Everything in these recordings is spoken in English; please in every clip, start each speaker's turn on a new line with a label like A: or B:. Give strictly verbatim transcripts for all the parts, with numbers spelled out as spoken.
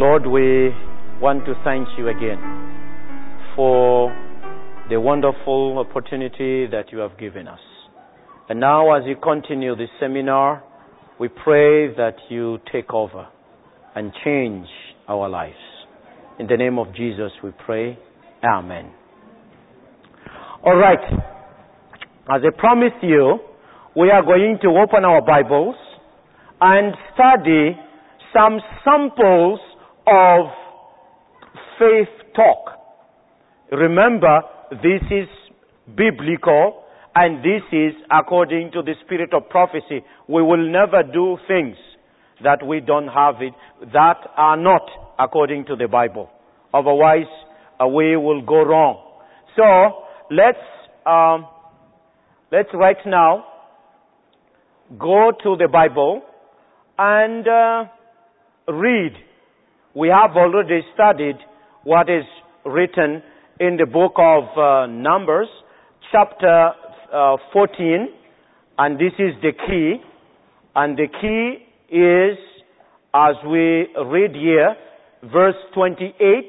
A: Lord, we want to thank you again for the wonderful opportunity that you have given us. And now as you continue this seminar, we pray that you take over and change our lives. In the name of Jesus we pray. Amen. All right. As I promised you, we are going to open our Bibles and study some samples of faith talk. Remember, this is biblical and this is according to the spirit of prophecy. We will never do things that we don't have it, that are not according to the Bible. Otherwise, uh, we will go wrong. So, let's, um, let's right now go to the Bible and uh, read. We have already studied what is written in the book of uh, Numbers, chapter uh, fourteen, and this is the key. And the key is, as we read here, verse twenty-eight.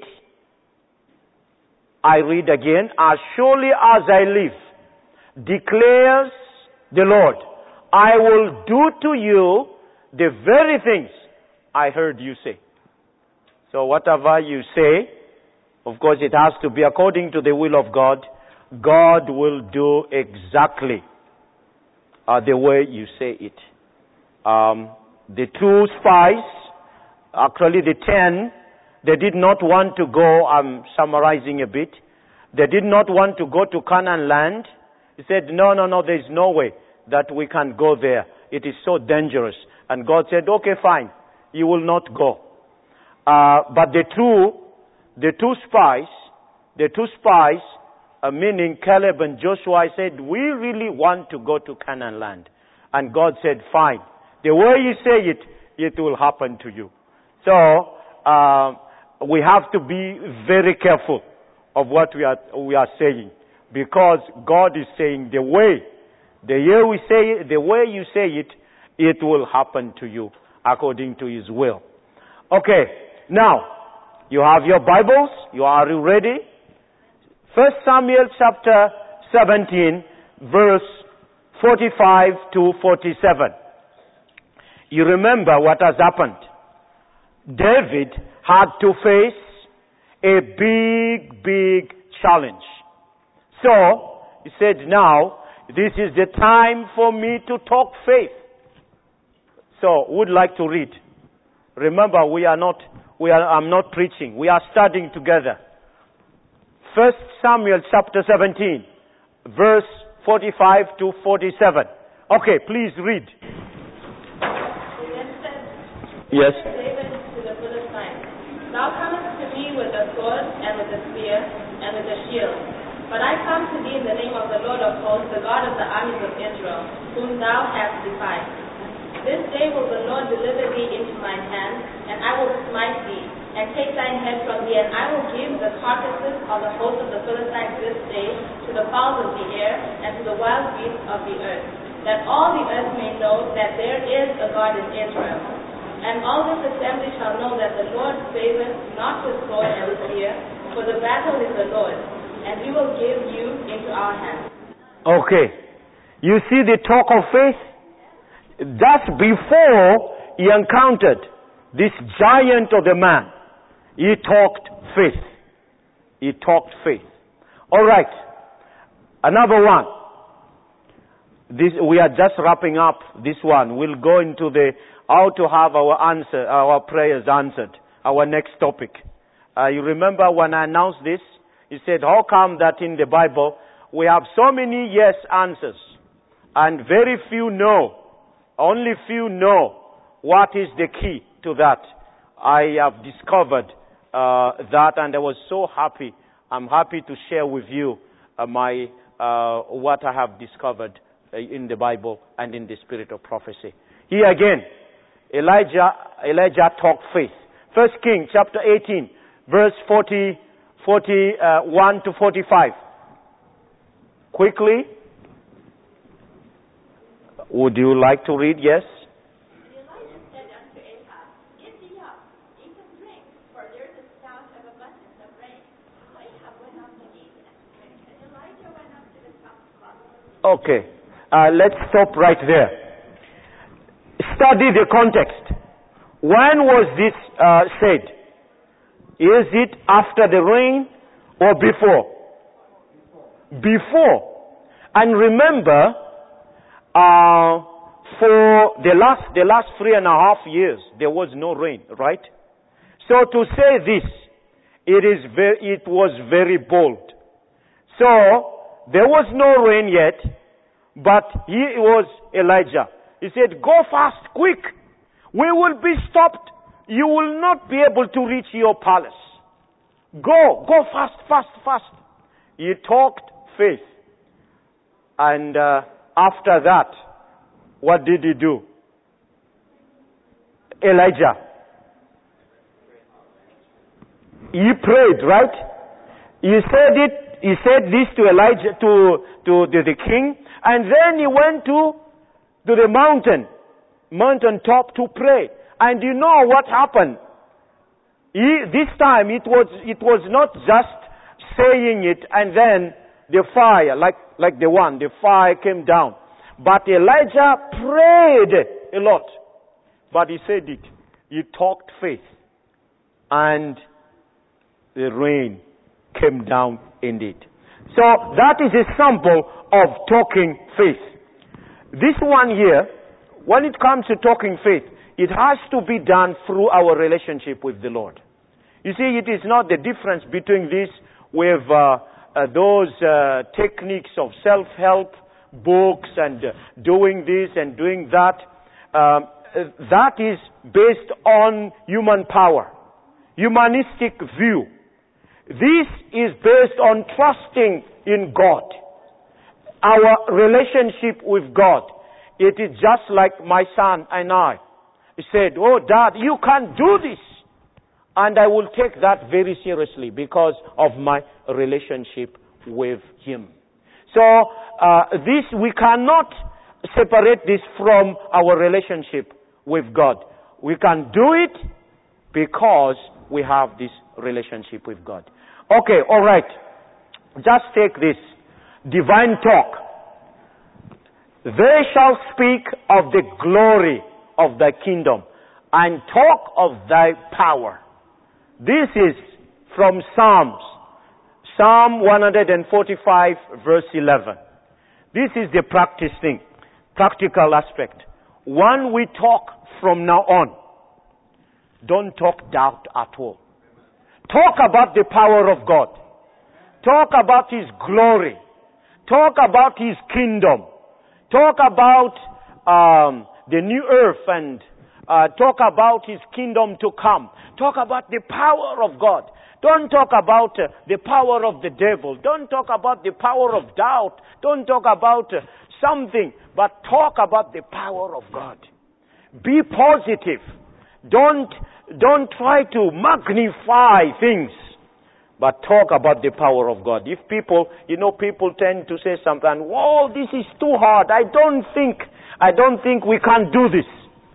A: I read again. As surely as I live, declares the Lord, I will do to you the very things I heard you say. So whatever you say, of course it has to be according to the will of God. God will do exactly uh, the way you say it. Um, the two spies, actually the ten, they did not want to go, I'm summarizing a bit, they did not want to go to Canaan land. He said, no, no, no, there's no way that we can go there. It is so dangerous. And God said, okay, fine, you will not go. Uh, but the two, the two spies, the two spies, uh, meaning Caleb and Joshua, said, we really want to go to Canaan land. And God said, fine. The way you say it, it will happen to you. So, uh, we have to be very careful of what we are, we are saying. Because God is saying the way, the way we say it, the way you say it, it will happen to you according to His will. Okay. Now, you have your Bibles. You are ready? First Samuel chapter seventeen, verse forty-five to forty-seven. You remember what has happened. David had to face a big, big challenge. So, he said, now, this is the time for me to talk faith. So, would like to read. Remember, we are not, we are, I'm not preaching. We are studying together. First Samuel chapter seventeen, verse forty-five to forty-seven. Okay, please read. Yes.
B: David to the Philistines, thou comest to me with a sword and with a spear and with a shield. But I come to thee in the name of the Lord of hosts, the God of the armies of Israel, whom thou hast defied. This day will the Lord deliver thee into mine hand, and I will smite thee, and take thine head from thee, and I will give the carcasses of the host of the Philistines this day to the fowls of the air, and to the wild beasts of the earth, that all the earth may know that there is a God in Israel. And all this assembly shall know that the Lord saveth not with sword and with spear, for the battle is the Lord, and He will give you into our hands.
A: Okay. You see the talk of faith? That's before he encountered this giant of the man. He talked faith. He talked faith. All right. Another one. This, we are just wrapping up this one. We'll go into the how to have our answer, our prayers answered. Our next topic. Uh, you remember when I announced this? He said, how come that in the Bible we have so many yes answers and very few no? Only few know what is the key to that. I have discovered uh, that, and I was so happy. I'm happy to share with you uh, my uh, what I have discovered uh, in the Bible and in the spirit of prophecy. Here again, Elijah Elijah talked faith. First Kings chapter eighteen, verse forty, forty-one to forty-five. Quickly. Would you like to read? Yes?
B: And Elijah said unto Ahab, Get thee up, eat and drink,
A: Okay. Uh, let's stop right there. Study the context. When was this uh, said? Is it after the rain or before? Before. And remember, uh, for the last the last three and a half years, there was no rain, right? So to say this, it is very, it was very bold. So there was no rain yet, but he was Elijah. He said, "Go fast, quick. We will be stopped. You will not be able to reach your palace. Go, go fast, fast, fast." He talked faith. And uh, after that, what did he do? Elijah. He prayed, right? He said it, he said this to Elijah, to, to the, the king, and then he went to, to the mountain, mountain top to pray. And you know what happened? He, this time it was, it was not just saying it and then the fire, like, like the one, the fire came down. But Elijah prayed a lot. But he said it. He talked faith. And the rain came down indeed. So that is a sample of talking faith. This one here, when it comes to talking faith, it has to be done through our relationship with the Lord. You see, it is not the difference between this with uh, uh, those uh, techniques of self-help books and uh, doing this and doing that. Um, that is based on human power, humanistic view. This is based on trusting in God. Our relationship with God. It is just like my son and I. He said, "Oh, Dad, you can't do this." And I will take that very seriously because of my relationship with him. So, uh, this, we cannot separate this from our relationship with God. We can do it because we have this relationship with God. Okay, all right. Just take this. Divine talk. "They shall speak of the glory of thy kingdom and talk of thy power." This is from Psalms. Psalm one forty-five verse eleven. This is the practice thing, practical aspect. When we talk from now on, don't talk doubt at all. Talk about the power of God. Talk about His glory. Talk about His kingdom. Talk about um, the new earth and uh, talk about His kingdom to come. Talk about the power of God. Don't talk about uh, the power of the devil. Don't talk about the power of doubt. Don't talk about uh, something, but talk about the power of God. Be positive. Don't, don't try to magnify things, but talk about the power of God. If people, you know, people tend to say something, "Whoa, this is too hard. I don't think, I don't think we can do this."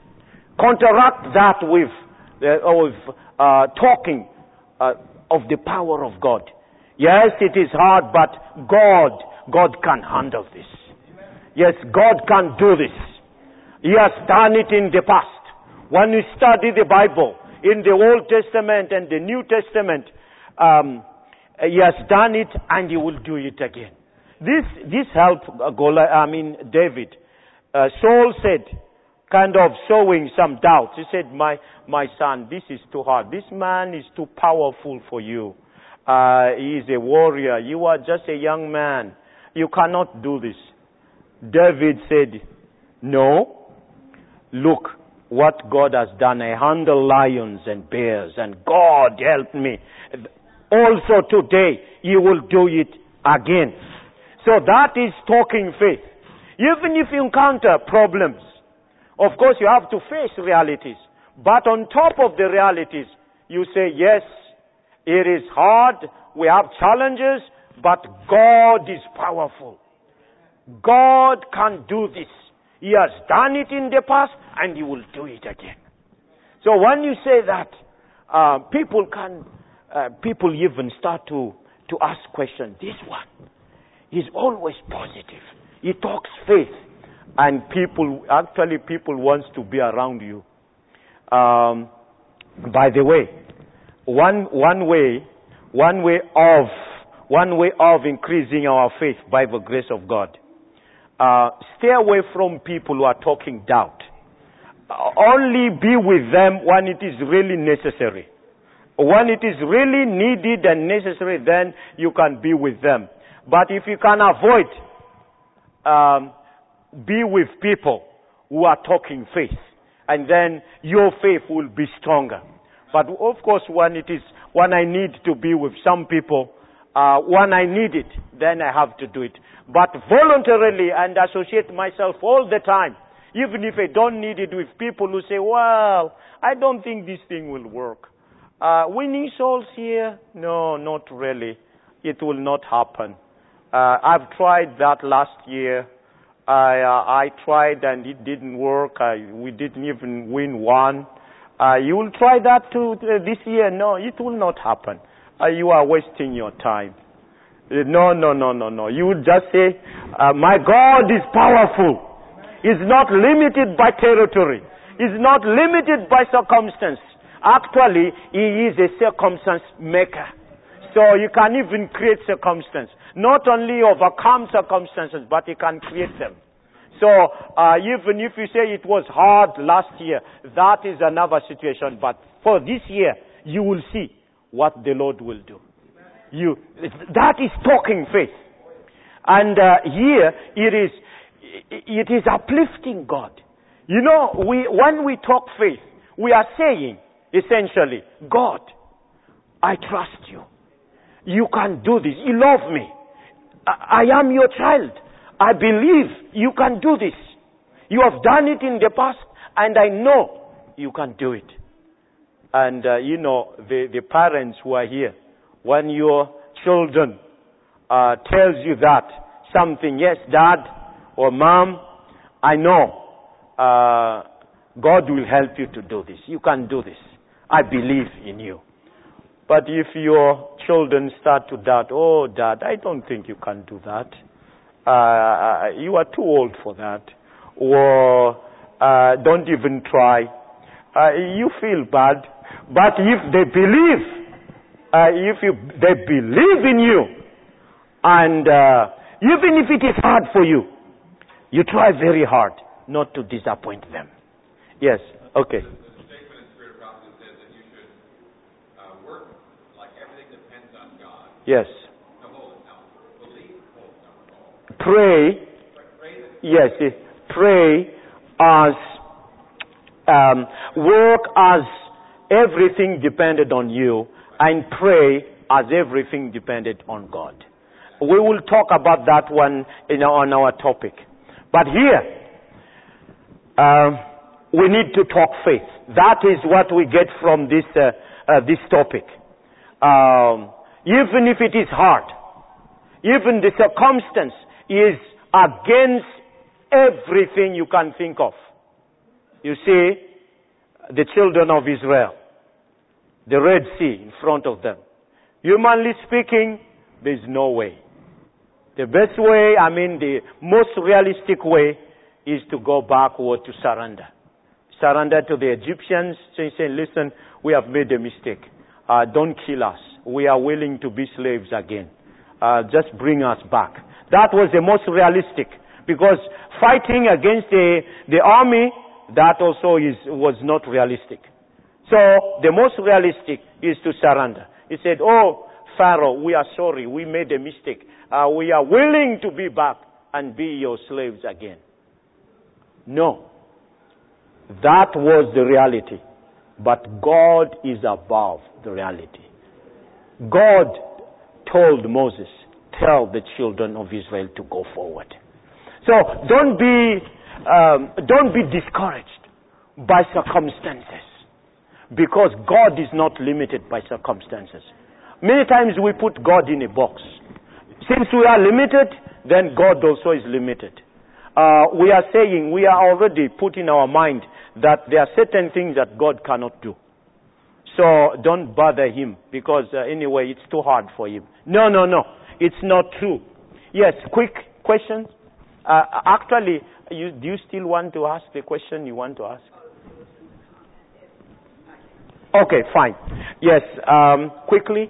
A: Counteract that with, uh, with uh, talking uh, of the power of God. Yes, it is hard, but God, God can handle this. Yes, God can do this. He has done it in the past. When you study the Bible, in the Old Testament and the New Testament, um, He has done it and He will do it again. This, this helped uh, Goliath, I mean David. Uh, Saul said, kind of showing some doubts. He said, my, my son, this is too hard. This man is too powerful for you. Uh, he is a warrior. You are just a young man. You cannot do this. David said, "No. Look what God has done. I handle lions and bears, and God helped me. Also today, He will do it again." So that is talking faith. Even if you encounter problems, of course you have to face realities. But on top of the realities, you say, "Yes, it is hard. We have challenges, but God is powerful. God can do this. He has done it in the past and He will do it again." So when you say that, uh, people can, uh, people even start to, to ask questions. This one is always positive. He talks faith. And people, actually people wants to be around you. Um, by the way, one, one way, one way of, one way of increasing our faith by the grace of God. Uh, stay away from people who are talking doubt. Uh, only be with them when it is really necessary. When it is really needed and necessary, then you can be with them. But if you can avoid, um, be with people who are talking faith, and then your faith will be stronger. But of course, when it is, when I need to be with some people, uh, when I need it, then I have to do it. But voluntarily and associate myself all the time, even if I don't need it, with people who say, well, I don't think this thing will work. Uh, winning souls here? No, not really. It will not happen. Uh, I've tried that last year. I, uh, I tried and it didn't work. I, we didn't even win one. Uh, you will try that too uh, this year? No, it will not happen. Uh, you are wasting your time. Uh, no, no, no, no, no. You will just say, uh, my God is powerful. He's not limited by territory. He's not limited by circumstance. Actually, He is a circumstance maker. So you can even create circumstance. Not only overcome circumstances, but He can create them. So uh, even if you say it was hard last year, that is another situation. But for this year, you will see what the Lord will do. You, that is talking faith. And uh, here, it is, it is uplifting God. You know, we, when we talk faith, we are saying, essentially, God, I trust you. You can do this. You love me. I, I am your child. I believe you can do this. You have done it in the past, and I know you can do it. And, uh, you know, the, the parents who are here, when your children uh, tells you that, something, yes, Dad or Mom, I know uh, God will help you to do this. You can do this. I believe in you. But if your children start to doubt, oh, Dad, I don't think you can do that. Uh, you are too old for that. Or uh, don't even try. Uh, you feel bad. But if they believe, uh, if you, they believe in you, and uh, even if it is hard for you, you try very hard not to disappoint them. Yes, okay. Yes. Pray. Yes. Pray as um, work as everything depended on you, and pray as everything depended on God. We will talk about that one in our, on our topic. But here, um, we need to talk faith. That is what we get from this uh, uh, this topic. Um, Even if it is hard, even the circumstance is against everything you can think of. You see, the children of Israel, the Red Sea in front of them. Humanly speaking, there's no way. The best way, I mean the most realistic way, is to go backward, to surrender. Surrender to the Egyptians, saying, listen, we have made a mistake. Uh, don't kill us. We are willing to be slaves again. Uh, just bring us back. That was the most realistic, because fighting against the, the army, that also is, was not realistic. So the most realistic is to surrender. He said, oh, Pharaoh, we are sorry. We made a mistake. Uh, we are willing to be back and be your slaves again. No. That was the reality. But God is above the reality. God told Moses, tell the children of Israel to go forward. So don't be, um, don't be discouraged by circumstances, because God is not limited by circumstances. Many times we put God in a box. Since we are limited, then God also is limited. Uh, we are saying, we are already put in our mind that there are certain things that God cannot do. So don't bother Him, because uh, anyway, it's too hard for Him. No, no, no. It's not true. Yes, quick question. Uh, actually, you, do you still want to ask the question you want to ask? Okay, fine. Yes, um, quickly.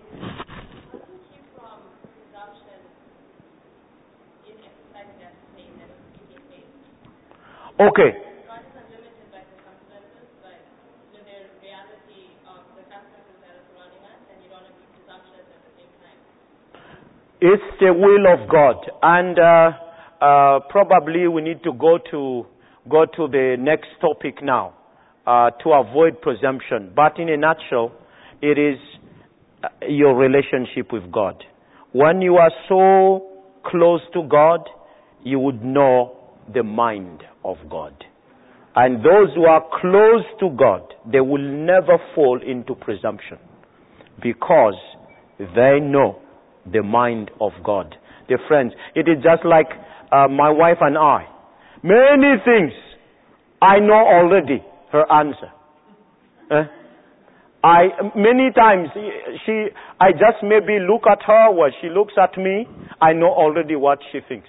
A: Okay.
B: God is unlimited by circumstances, but with the reality of the circumstances that are surrounding us, and you don't have to be presumptuous at the same time.
A: It's the will of God, and uh, uh, probably we need to go to go to the next topic now uh, to avoid presumption. But in a nutshell, it is your relationship with God. When you are so close to God, you would know the mind of God. And those who are close to God, they will never fall into presumption because they know the mind of God. Dear friends, it is just like uh, my wife and I. Many things I know already her answer. Eh? I many times she I just maybe look at her or she looks at me, I know already what she thinks.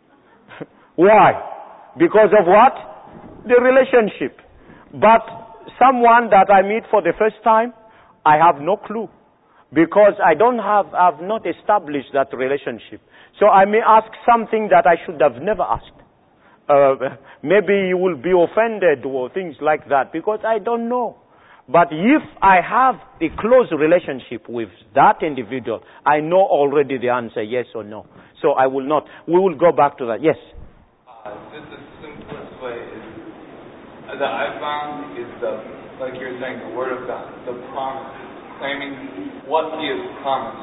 A: Why? Because of what? The relationship. But someone that I meet for the first time, I have no clue. Because I don't have, I've not established that relationship. So I may ask something that I should have never asked. Uh, maybe you will be offended or things like that because I don't know. But if I have a close relationship with that individual, I know already the answer, yes or no. So I will not. We will go back to that. Yes?
C: Uh, just the simplest way is, that I found is the, like you're saying, the Word of God, the promise, claiming what He has promised.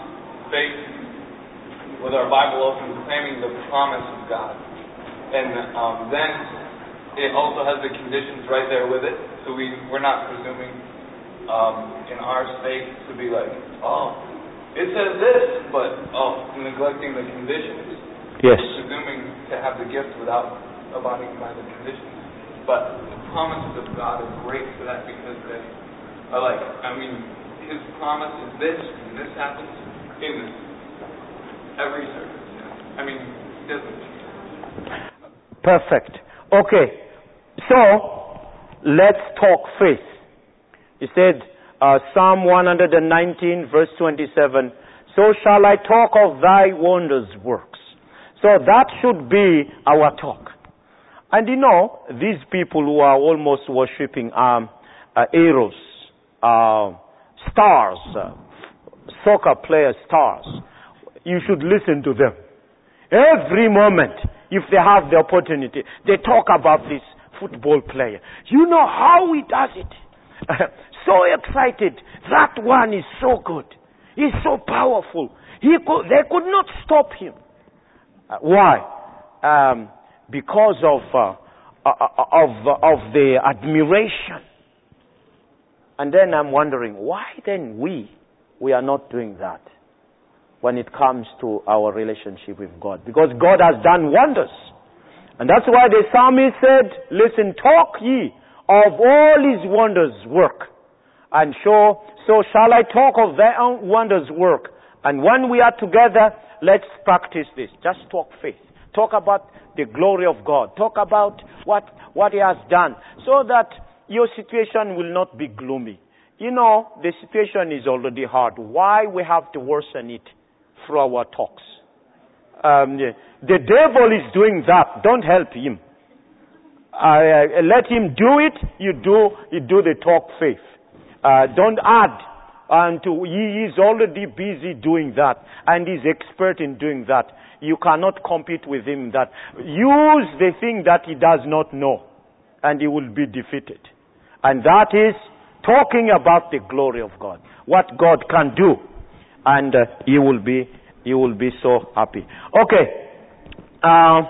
C: Faith, with our Bible open, claiming the promise of God. And um, then it also has the conditions right there with it, so we, we're not presuming um, in our state to be like, oh, it says this, but oh, neglecting the conditions.
A: Yes.
C: Presuming to have the gift without abiding by the conditions. But the promises of God are great for that because they are like, I mean, His promise is this, and this happens in every circumstance. I mean, He doesn't change.
A: Perfect. Okay. So, let's talk faith. He said, uh, Psalm one nineteen, verse twenty-seven, so shall I talk of thy wondrous works. So that should be our talk. And you know, these people who are almost worshipping um, uh, arrows, uh, stars, uh, soccer player stars, you should listen to them. Every moment, if they have the opportunity, they talk about this football player. You know how he does it. So excited. That one is so good. He's so powerful. He could, they could not stop him. Uh, why? Um, because of uh, uh, of of the admiration. And then I'm wondering, why then we we are not doing that when it comes to our relationship with God? Because God has done wonders. And that's why the psalmist said, listen, talk ye of all His wonders work. And so, so shall I talk of their own wonders work. And when we are together, let's practice this. Just talk faith. Talk about the glory of God. Talk about what, what He has done. So that your situation will not be gloomy. You know, the situation is already hard. Why we have to worsen it through our talks? Um, the, the devil is doing that. Don't help him. Uh, let him do it. You do, you do the talk faith. Uh, don't add. And to, he is already busy doing that. And he's expert in doing that. You cannot compete with him that. Use the thing that he does not know. And he will be defeated. And that is talking about the glory of God. What God can do. And uh, he will be, he will be so happy. Okay. Uh,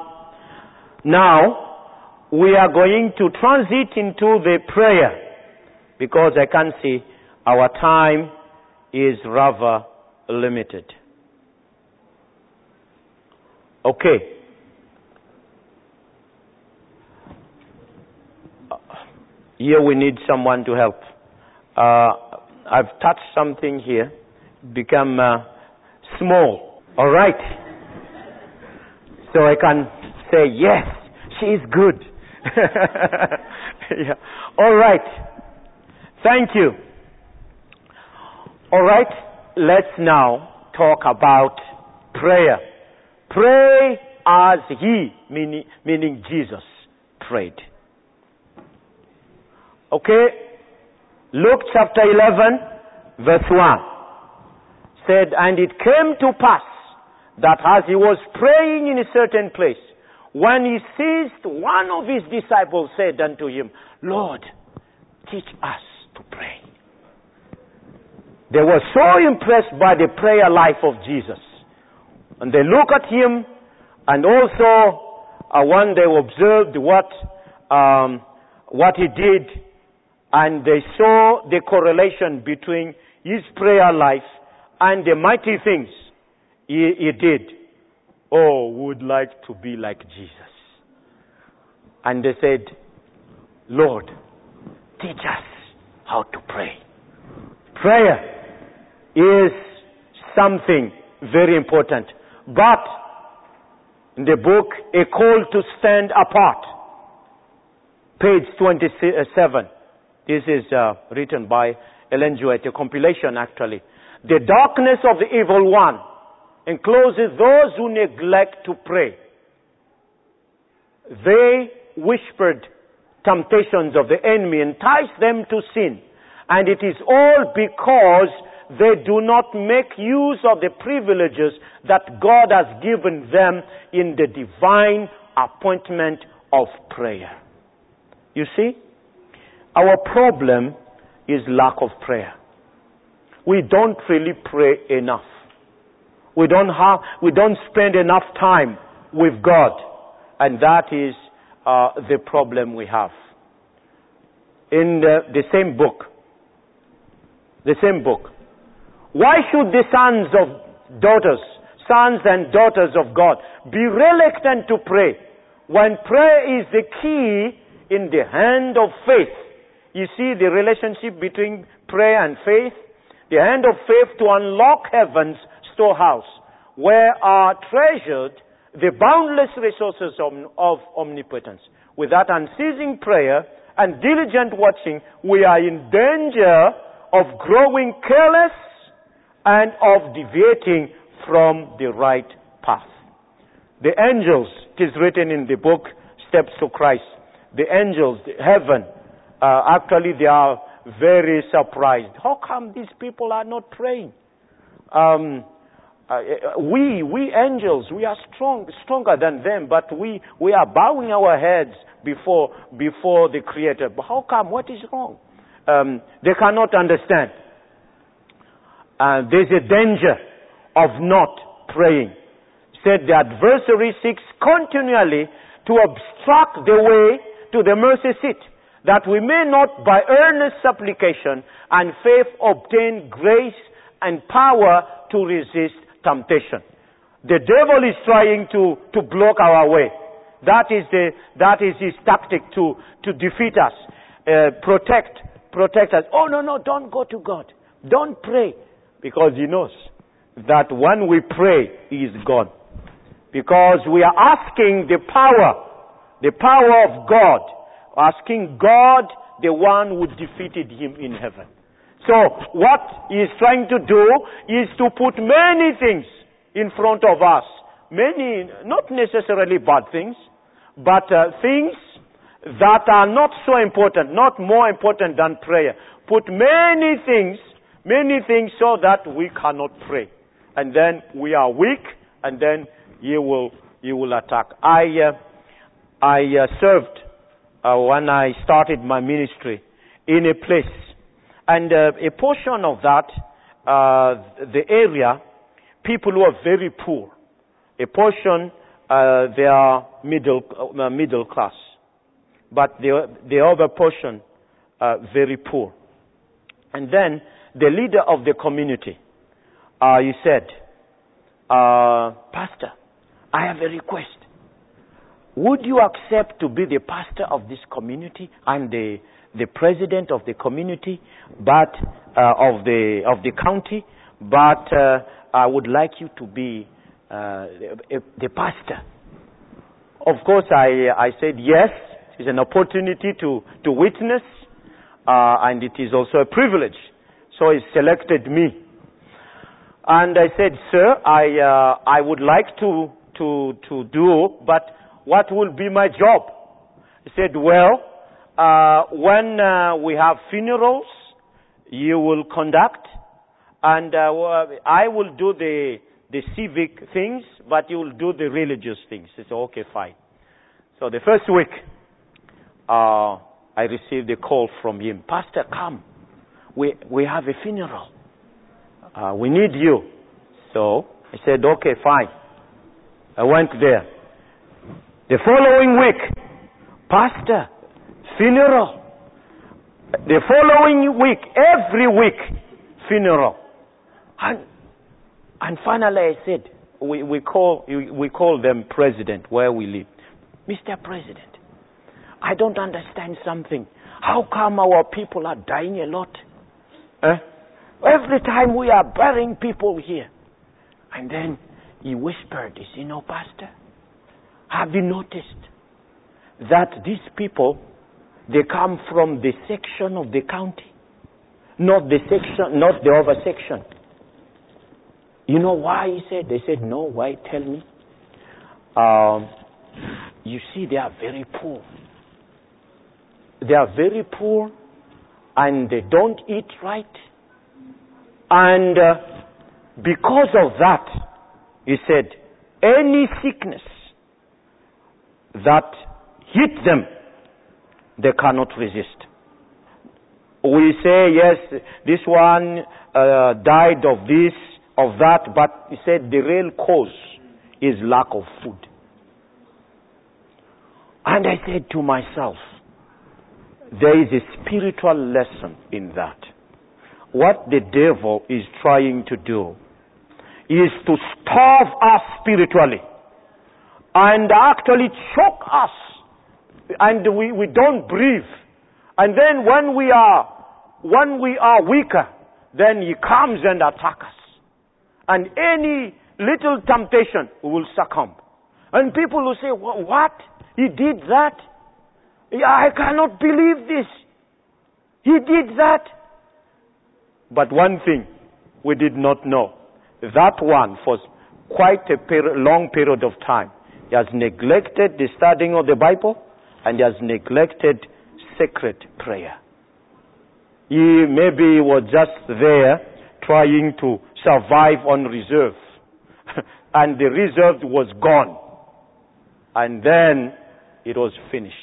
A: now, we are going to transit into the prayer. Because I can see our time is rather limited. Okay. Here we need someone to help. Uh, I've touched something here. Become uh, small. All right. So I can say, yes, she is good. Yeah. All right. Thank you. All right. Let's now talk about prayer. Pray as he, meaning, meaning Jesus, prayed. Okay. Luke chapter eleven, verse one. Said, and it came to pass that as he was praying in a certain place, when he ceased, one of his disciples said unto him, Lord, teach us to pray. They were so impressed by the prayer life of Jesus. And they look at him, and also uh, when they observed what, um, what he did, and they saw the correlation between his prayer life and the mighty things he, he did. Oh, would like to be like Jesus. And they said, Lord, teach us how to pray. Prayer is something very important. But in the book, A Call to Stand Apart, page twenty-seven, this is uh, written by Ellen G. White, a compilation actually. The darkness of the evil one encloses those who neglect to pray. They whispered temptations of the enemy, entice them to sin. And it is all because they do not make use of the privileges that God has given them in the divine appointment of prayer. You see, our problem is lack of prayer. We don't really pray enough. We don't have, we don't spend enough time with God. And that is uh, the problem we have. In the, the same book, the same book, why should the sons of daughters, sons and daughters of God be reluctant to pray when prayer is the key in the hand of faith? You see the relationship between prayer and faith? The hand of faith to unlock heaven's storehouse, where are treasured the boundless resources of, of omnipotence. With that unceasing prayer and diligent watching, we are in danger of growing careless and of deviating from the right path. The angels, it is written in the book, Steps to Christ, the angels, the heaven, uh, actually they are very surprised. How come these people are not praying? Um, uh, we, we angels, we are strong, stronger than them, but we, we are bowing our heads before, before the Creator. But how come? What is wrong? Um, they cannot understand. Uh, there's a danger of not praying. Said the adversary seeks continually to obstruct the way to the mercy seat, that we may not by earnest supplication and faith obtain grace and power to resist temptation. The devil is trying to, to block our way. That is the, that is his tactic to, to defeat us, uh, protect, protect us. Oh no, no, don't go to God. Don't pray. Because he knows that when we pray, he is gone. Because we are asking the power, the power of God, asking God, the one who defeated him in heaven. So what he is trying to do is to put many things in front of us. Many, not necessarily bad things, but uh, things that are not so important, not more important than prayer. Put many things, many things so that we cannot pray. And then we are weak, and then he will, he will attack. I, uh, I uh, served uh, when I started my ministry in a place, and uh, a portion of that, uh, the area, people who are very poor. A portion, uh, they are middle, uh, middle class. But the, the other portion, uh, very poor. And then the leader of the community, uh, he said, uh, Pastor, I have a request. Would you accept to be the pastor of this community and the, the president of the community, but uh, of the of the county? But uh, I would like you to be uh, the, the pastor of course, I I said yes. It's an opportunity to, to witness, uh, and it is also a privilege. So he selected me. And I said, sir, I uh, I would like to, to, to do, but what will be my job? He said, well, uh, when uh, we have funerals, you will conduct, and uh, I will do the, the civic things, but you will do the religious things. I said, okay, fine. So the first week, Uh, I received a call from him. Pastor, come. We we have a funeral. Uh, we need you. So I said, okay, fine. I went there. The following week, Pastor, funeral. The following week, every week, funeral. And and finally I said, we, we call we call them president where we live. Mister President, I don't understand something. How come our people are dying a lot? Eh? Every time we are burying people here. And then he whispered, he said, you know, Pastor, have you noticed that these people, they come from the section of the county, not the section, not the other section. You know why, he said? They said, no, why? Tell me. Um, you see, they are very poor. They are very poor and they don't eat right. And uh, because of that, he said, any sickness that hit them, they cannot resist. We say, yes, this one uh, died of this, of that, but he said the real cause is lack of food. And I said to myself, there is a spiritual lesson in that. What the devil is trying to do is to starve us spiritually and actually choke us, and we, we don't breathe. And then when we are when we are weaker, then he comes and attacks us. And any little temptation, we will succumb. And people will say, what? He did that? I cannot believe this. He did that. But one thing we did not know. That one, for quite a peri- long period of time, he has neglected the studying of the Bible and he has neglected sacred prayer. He maybe was just there trying to survive on reserve. And the reserve was gone. And then it was finished.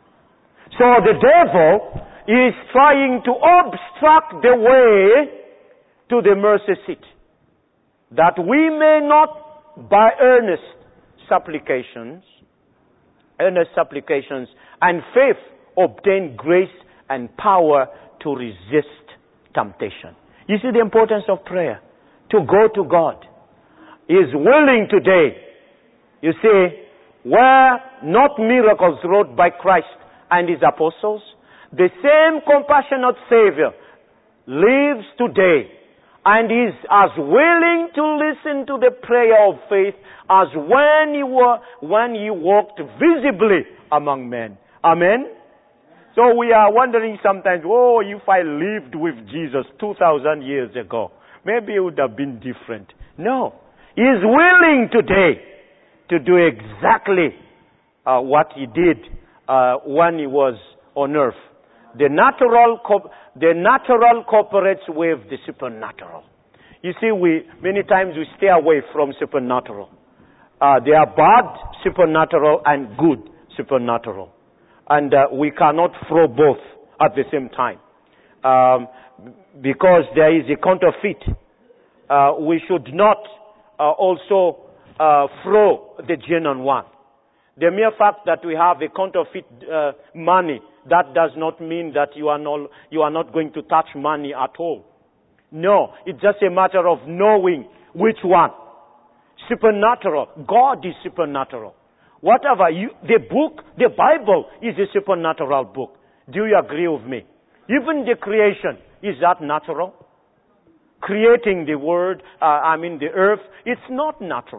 A: So the devil is trying to obstruct the way to the mercy seat, that we may not, by earnest supplications, earnest supplications and faith, obtain grace and power to resist temptation. You see the importance of prayer, to go to God. He is willing today. You see, were not miracles wrought by Christ and his apostles, the same compassionate Savior lives today and is as willing to listen to the prayer of faith as when he, were, when he walked visibly among men. Amen? So we are wondering sometimes, oh, if I lived with Jesus two thousand years ago, maybe it would have been different. No. He is willing today to do exactly uh, what he did uh, when he was on earth. The natural, co- the natural cooperates with the supernatural. You see, we many times we stay away from supernatural. Uh, there are bad supernatural and good supernatural. And uh, we cannot throw both at the same time. Um, because there is a counterfeit. Uh, we should not uh, also uh, throw the genuine one. The mere fact that we have a counterfeit uh, money, that does not mean that you are not, you are not going to touch money at all. No, it's just a matter of knowing which one. Supernatural. God is supernatural. Whatever you, the book, the Bible is a supernatural book. Do you agree with me? Even the creation, is that natural? Creating the world, uh, I mean the earth, it's not natural.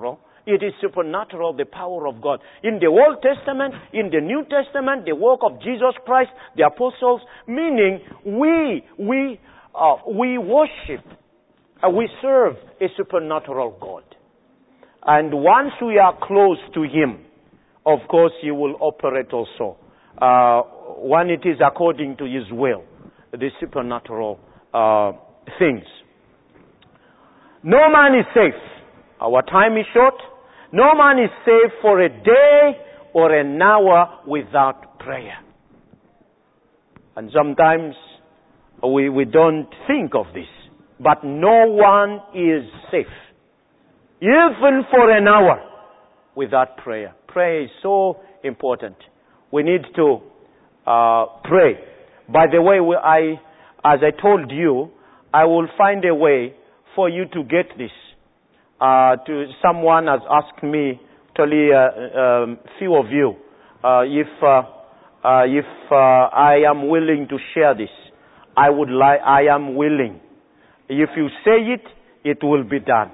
A: It is supernatural, the power of God. In the Old Testament, in the New Testament, the work of Jesus Christ, the apostles, meaning we, we, uh, we worship, uh, we serve a supernatural God. And once we are close to Him, of course, He will operate also. Uh, when it is according to His will, the supernatural uh, things. No man is safe. Our time is short. No man is safe for a day or an hour without prayer. And sometimes we, we don't think of this. But no one is safe, even for an hour, without prayer. Prayer is so important. We need to uh, pray. By the way, we, I, as I told you, I will find a way for you to get this. Uh, to someone has asked me, actually, a uh, um, few of you, uh, if uh, uh, if uh, I am willing to share this. I would like. I am willing. If you say it, it will be done.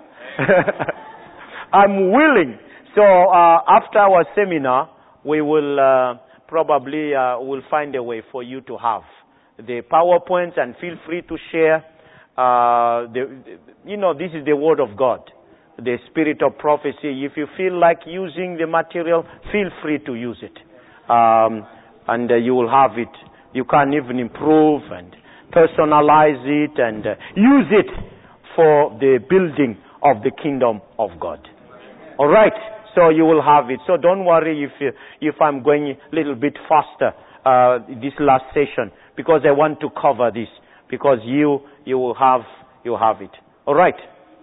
A: I'm willing. So uh, after our seminar, we will uh, probably uh, will find a way for you to have the PowerPoints, and feel free to share. Uh, the, you know, this is the Word of God, the spirit of prophecy. If you feel like using the material, feel free to use it, um, and uh, you will have it. You can even improve and personalize it and uh, use it for the building of the kingdom of God. All right. So you will have it. So don't worry if uh, if I'm going a little bit faster uh, this last session, because I want to cover this, because you you will have you have it. All right.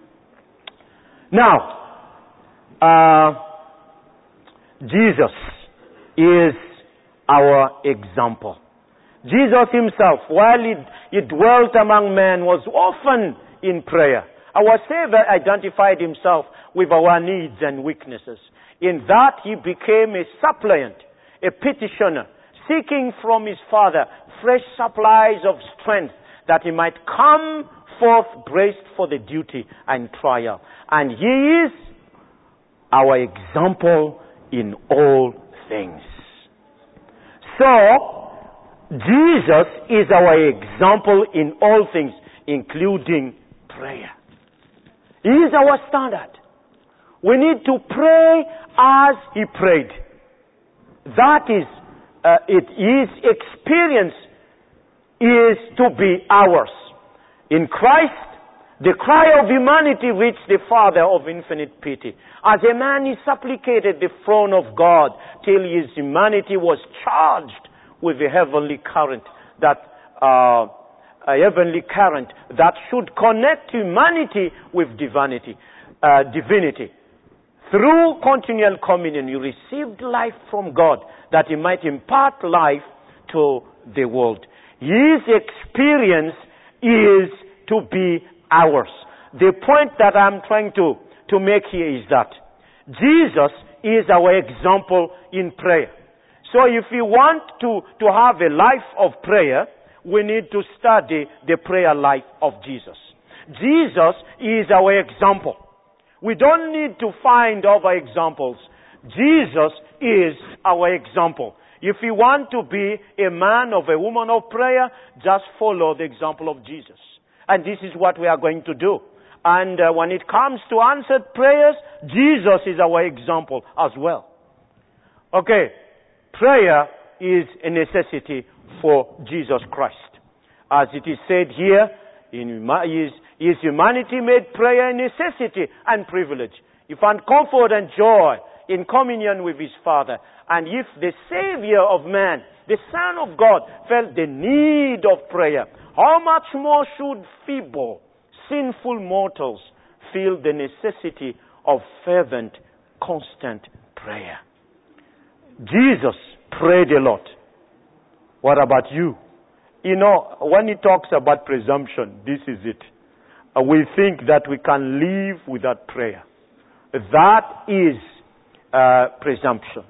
A: Now, uh, Jesus is our example. Jesus himself, while he, he dwelt among men, was often in prayer. Our Savior identified himself with our needs and weaknesses. In that, he became a suppliant, a petitioner, seeking from his Father fresh supplies of strength, that he might come forth braced for the duty and trial. And he is our example in all things. So, Jesus is our example in all things, including prayer. He is our standard. We need to pray as he prayed. That is, uh, it, his experience is to be ours. In Christ, the cry of humanity reached the Father of infinite pity. As a man, he supplicated the throne of God till his humanity was charged with a heavenly current that uh, a heavenly current that should connect humanity with divinity. Uh, divinity. Through continual communion, you received life from God, that he might impart life to the world. His experience is to be ours. The point that I'm trying to, to make here is that Jesus is our example in prayer. So if we want to, to have a life of prayer, we need to study the prayer life of Jesus. Jesus is our example. We don't need to find other examples. Jesus is our example. If you want to be a man or a woman of prayer, just follow the example of Jesus. And this is what we are going to do. And uh, when it comes to answered prayers, Jesus is our example as well. Okay, prayer is a necessity for Jesus Christ. As it is said here, in his, his humanity made prayer a necessity and privilege. He found comfort and joy in communion with his Father. And if the Savior of man, the Son of God, felt the need of prayer, how much more should feeble, sinful mortals feel the necessity of fervent, constant prayer? Jesus prayed a lot. What about you? You know, when he talks about presumption, this is it. Uh, we think that we can live without prayer. That is uh, presumption.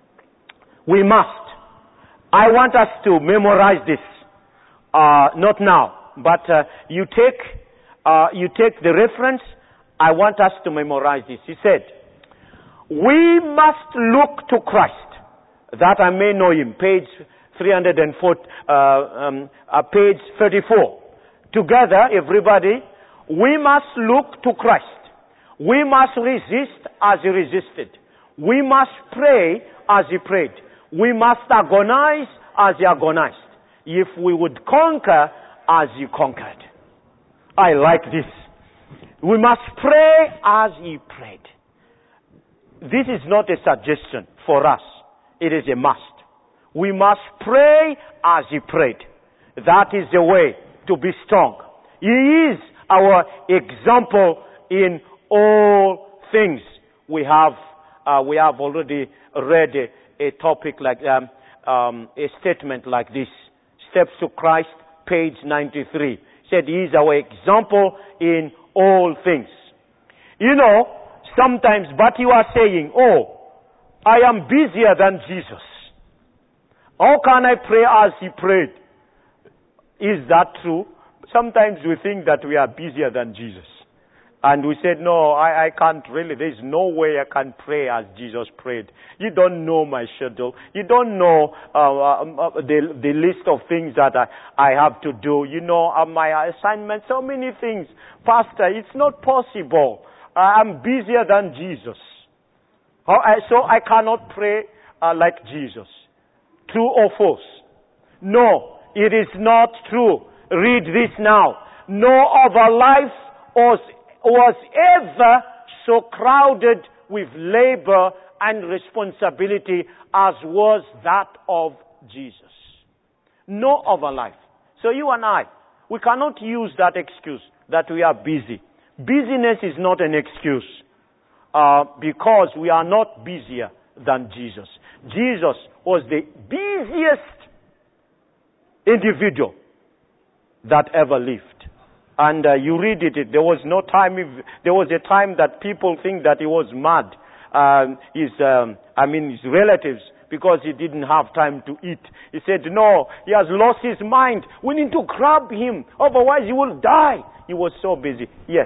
A: We must. I want us to memorize this. Uh, not now, but uh, you take uh, you take the reference. I want us to memorize this. He said, We must look to Christ, that I may know him. Page three hundred four, uh, um, uh, page thirty-four. Together, everybody, we must look to Christ. We must resist as he resisted. We must pray as he prayed. We must agonize as he agonized. If we would conquer as he conquered. I like this. We must pray as he prayed. This is not a suggestion for us. It is a must. We must pray as he prayed. That is the way to be strong. He is our example in all things. We have uh, we have already read a, a topic like um, um, a statement like this. Steps to Christ, page ninety-three. Said he is our example in all things. You know, sometimes, but you are saying, oh, I am busier than Jesus. How can I pray as he prayed? Is that true? Sometimes we think that we are busier than Jesus. And we said, no, I, I can't really. There's no way I can pray as Jesus prayed. You don't know my schedule. You don't know uh, uh, the, the list of things that I, I have to do. You know, uh, my assignment, so many things. Pastor, it's not possible. I'm busier than Jesus. So I cannot pray uh, like Jesus. True or false? No, it is not true. Read this now. No other life was, was ever so crowded with labor and responsibility as was that of Jesus. No other life. So you and I, we cannot use that excuse that we are busy. Busyness is not an excuse uh, because we are not busier than Jesus. Jesus was the busiest individual that ever lived. And uh, you read it, there was no time, if, there was a time that people think that he was mad. Um, his, um, I mean his relatives, because he didn't have time to eat. He said, no, he has lost his mind. We need to grab him, otherwise he will die. He was so busy. Yes.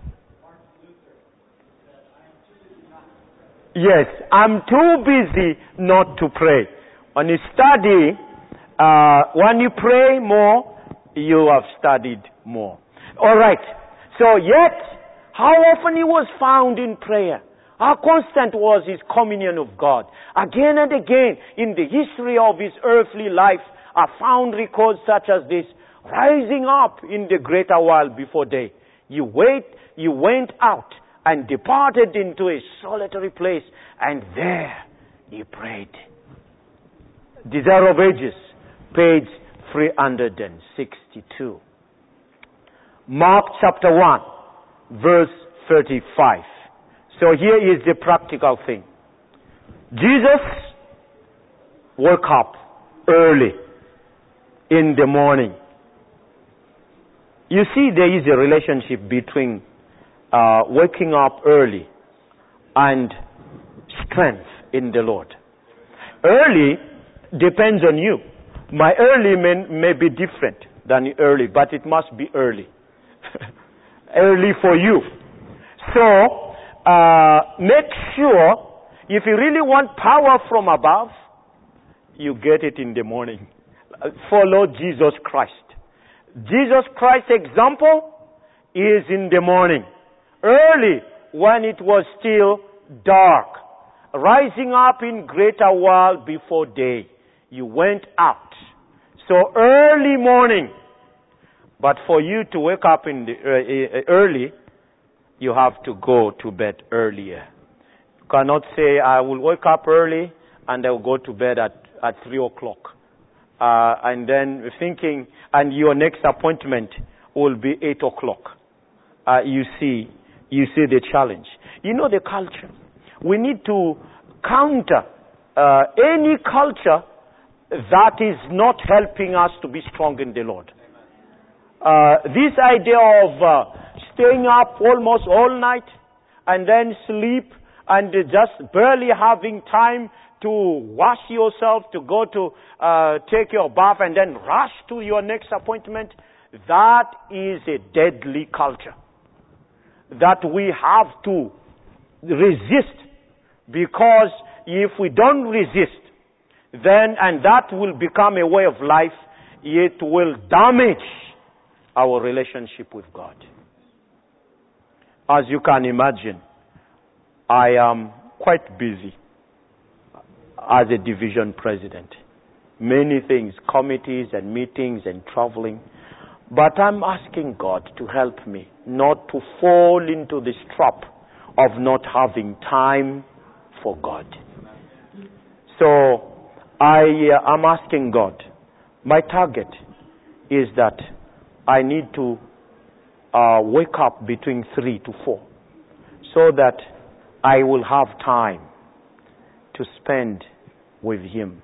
A: Yes, I'm too busy not to pray. When you study, uh, when you pray more, you have studied more. All right. So yet, how often he was found in prayer? How constant was his communion of God? Again and again, in the history of his earthly life, are found records such as this. Rising up in the greater while before day, you wait, you went out and departed into a solitary place, and there he prayed. Desire of Ages, page three hundred sixty-two. Mark chapter one, verse thirty-five. So here is the practical thing. Jesus woke up early in the morning. You see, there is a relationship between uh, waking up early and strength in the Lord. Early depends on you. My early may, may be different than early, but it must be early. Early for you. So, uh, make sure, if you really want power from above, you get it in the morning. Follow Jesus Christ. Jesus Christ's example is in the morning. Early, when it was still dark. Rising up in greater while before day. You went out. So early morning. But for you to wake up in the uh, early, you have to go to bed earlier. You cannot say, I will wake up early and I will go to bed at, at three o'clock. Uh, and then thinking, and your next appointment will be eight o'clock. Uh, you see, you see the challenge. You know the culture. We need to counter uh, any culture that is not helping us to be strong in the Lord. Uh, this idea of uh, staying up almost all night and then sleep and uh, just barely having time to wash yourself, to go to uh, take your bath and then rush to your next appointment, that is a deadly culture that we have to resist Because if we don't resist, then, and that will become a way of life, it will damage our relationship with God. As you can imagine, I am quite busy as a division president. Many things, committees and meetings and traveling. But I'm asking God to help me not to fall into this trap of not having time for God. So I uh, am asking God, my target is that I need to uh, wake up between three to four so that I will have time to spend with Him.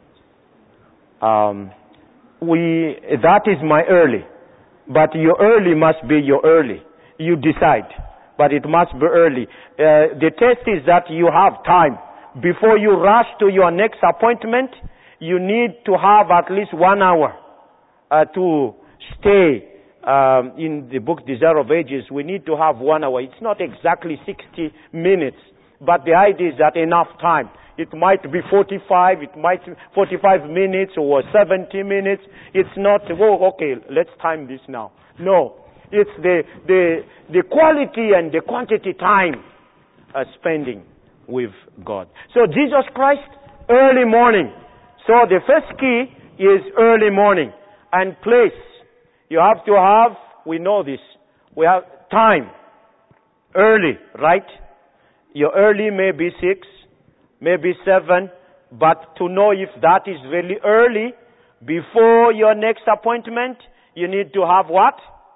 A: Um, we that is my early, but your early must be your early. You decide, but it must be early. Uh, the test is that you have time. Before you rush to your next appointment, you need to have at least one hour uh, to stay. Um, in the book Desire of Ages, we need to have one hour. It's not exactly sixty minutes, but the idea is that enough time. It might be forty-five, it might be forty-five minutes or seventy minutes. It's not, oh, okay, let's time this now. No, it's the the the quality and the quantity time uh, spending with God. So Jesus Christ, early morning. So the first key is early morning and place. You have to have, we know this, we have time. Early, right? Your early may be six, maybe seven, but to know if that is really early, before your next appointment, you need to have what?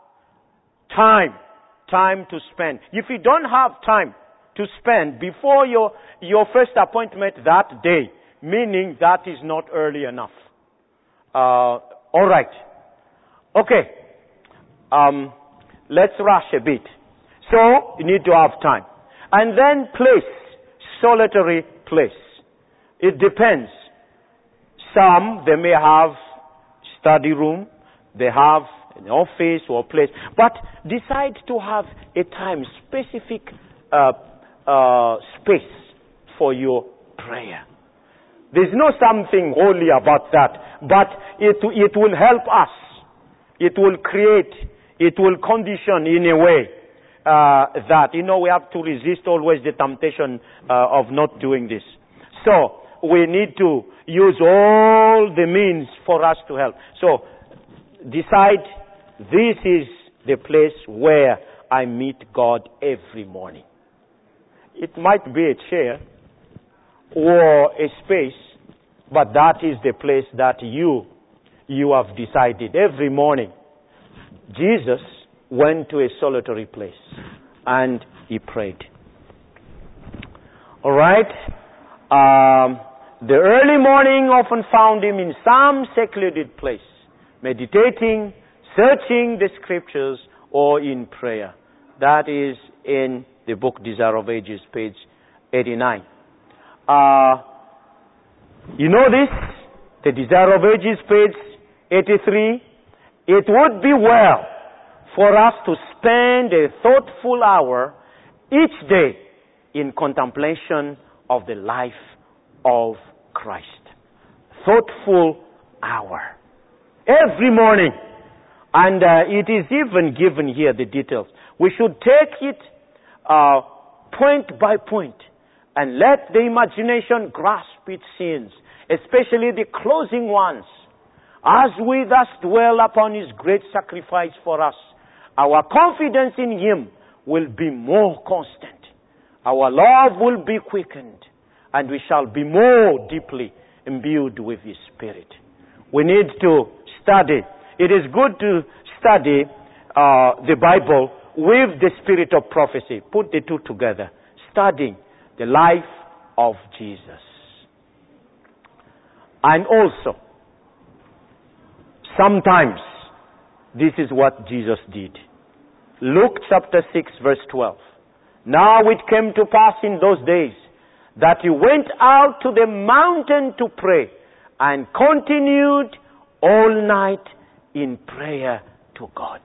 A: Time. Time to spend. If you don't have time to spend before your, your first appointment that day, meaning that is not early enough. Uh, all right. Okay. Um, let's rush a bit. So, you need to have time. And then place. Solitary place. It depends. Some, they may have study room. They have an office or place. But decide to have a time, specific uh, uh, space for your prayer. There's no something holy about that. But it, it will help us. It will create, it will condition in a way uh, that, you know, we have to resist always the temptation uh, of not doing this. So, we need to use all the means for us to help. So, decide this is the place where I meet God every morning. It might be a chair or a space, but that is the place that you You have decided. Every morning, Jesus went to a solitary place and he prayed. All right? Um, the early morning often found him in some secluded place, meditating, searching the scriptures, or in prayer. That is in the book Desire of Ages, page eighty-nine. Uh, you know this? The Desire of Ages, page eighty-three, it would be well for us to spend a thoughtful hour each day in contemplation of the life of Christ. Thoughtful hour. Every morning. And uh, it is even given here, the details. We should take it uh, point by point and let the imagination grasp its scenes, especially the closing ones. As we thus dwell upon His great sacrifice for us, our confidence in Him will be more constant. Our love will be quickened, and we shall be more deeply imbued with His Spirit. We need to study. It is good to study uh, the Bible with the spirit of prophecy. Put the two together. Studying the life of Jesus. And also, sometimes, this is what Jesus did. Luke chapter six verse twelve. Now it came to pass in those days that he went out to the mountain to pray and continued all night in prayer to God.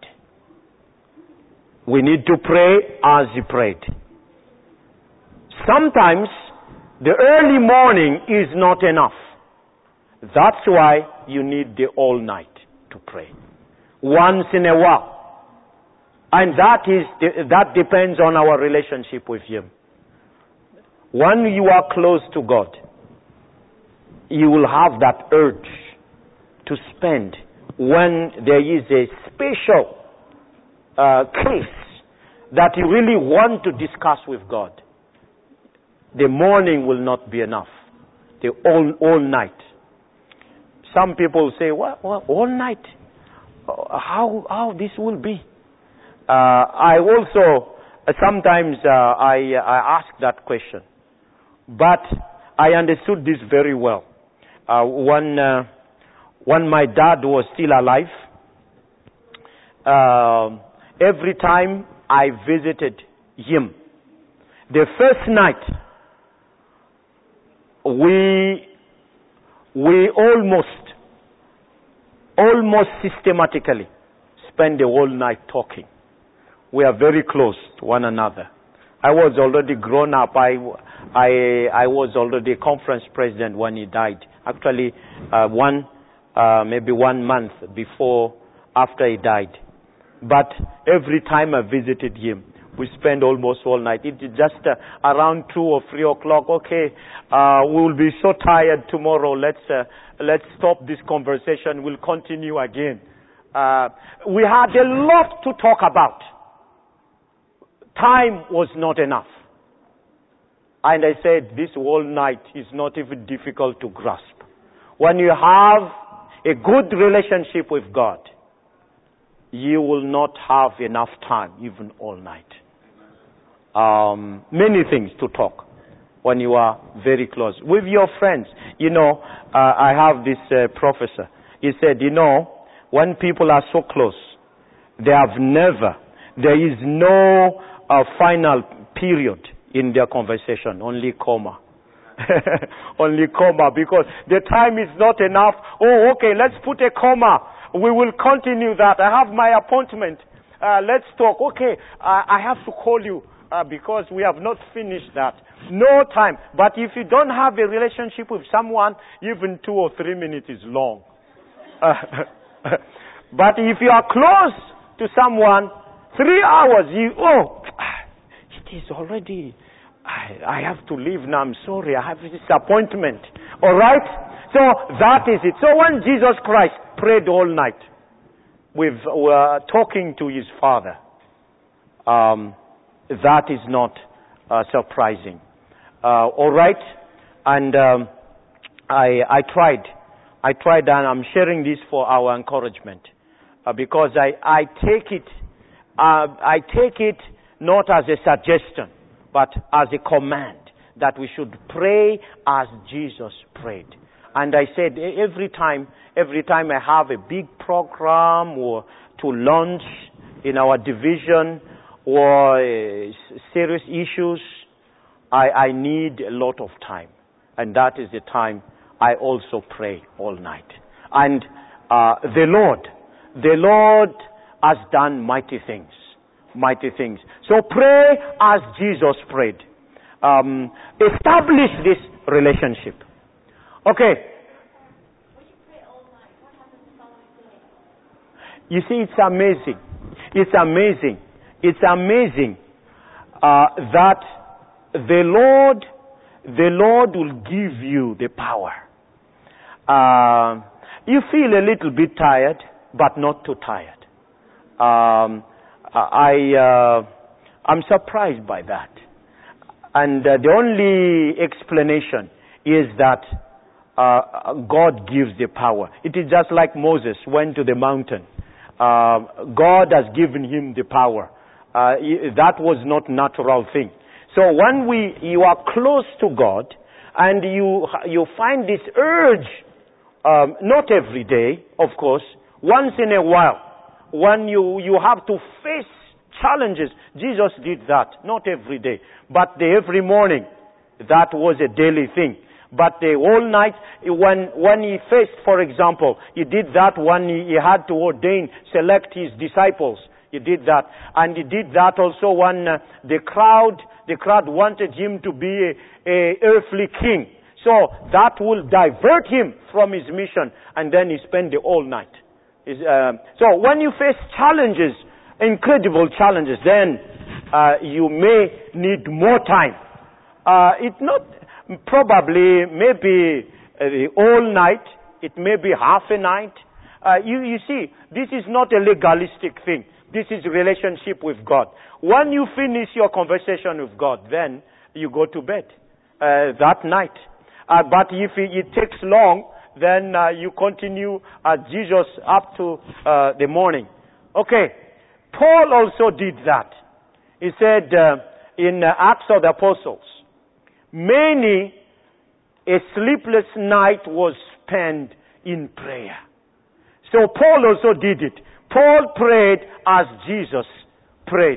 A: We need to pray as he prayed. Sometimes The early morning is not enough. That's why you need the all night to pray. Once in a while. And that is that depends on our relationship with Him. When you are close to God, you will have that urge to spend when there is a special uh, case that you really want to discuss with God. The morning will not be enough. The all, all night. Some people say, well, well all night? How, how this will be? Uh, I also, uh, sometimes uh, I, I ask that question. But I understood this very well. Uh, when, uh, when my dad was still alive, uh, every time I visited him, the first night, we, we almost, almost systematically spend the whole night talking. We are very close to one another. I was already grown up. I, I, I was already conference president when he died. Actually, uh, one, uh, maybe one month before, after he died. But every time I visited him, we spent almost all night. It is just uh, around two or three o'clock. Okay, uh, we will be so tired tomorrow. Let's uh, let's stop this conversation. We'll continue again. Uh, we had a lot to talk about. Time was not enough. And I said, this whole night is not even difficult to grasp. When you have a good relationship with God, you will not have enough time, even all night. Um, many things to talk when you are very close. With your friends, you know, uh, I have this uh, professor. He said, you know, when people are so close, they have never, there is no uh, final period in their conversation, only comma. Only comma, because the time is not enough. Oh, okay, let's put a comma. We will continue that. I have my appointment. Uh, let's talk. Okay, uh, I have to call you uh, because we have not finished that. No time. But if you don't have a relationship with someone, even two or three minutes is long. Uh, but if you are close to someone, three hours, you, oh, it is already, I, I have to leave now. I'm sorry. I have this appointment. All right? So that is it. So when Jesus Christ prayed all night with uh, talking to his Father, um, that is not uh, surprising. Uh, all right? And um, I, I tried. I tried, and I'm sharing this for our encouragement uh, because I, I take it. Uh, I take it not as a suggestion, but as a command that we should pray as Jesus prayed. And I said every time, every time I have a big program or to launch in our division or uh, serious issues, I, I need a lot of time. And that is the time I also pray all night. And uh, the Lord, the Lord has done mighty things. Mighty things. So pray as Jesus prayed. Um, establish this relationship. Okay.
B: When you pray all night, what happens the following day?
A: You see, it's amazing. It's amazing. It's amazing uh, that the Lord, the Lord will give you the power. Uh, you feel a little bit tired, but not too tired. Um, I, uh, I'm surprised by that. And uh, the only explanation is that uh, God gives the power. It is just like Moses went to the mountain. Uh, God has given him the power. Uh, that was not natural thing. So when we, you are close to God and you, you find this urge, um, not every day, of course, once in a while, when you, you have to face challenges. Jesus did that, not every day, but the every morning. That was a daily thing. But the whole night, when, when he faced, for example, he did that when he, he had to ordain, select his disciples. He did that. And he did that also when uh, the crowd the crowd wanted him to be a, a earthly king. So that will divert him from his mission, and then he spent the whole night. Is, uh, so when you face challenges, incredible challenges, then uh, you may need more time. Uh, it's not probably maybe uh, the whole night. It may be half a night. Uh, you, you see, this is not a legalistic thing. This is relationship with God. When you finish your conversation with God, then you go to bed uh, that night. Uh, but if it, it takes long, then uh, you continue as Jesus up to uh, the morning. Okay, Paul also did that. He said uh, in uh, Acts of the Apostles, many a sleepless night was spent in prayer. So Paul also did it. Paul prayed as Jesus prayed.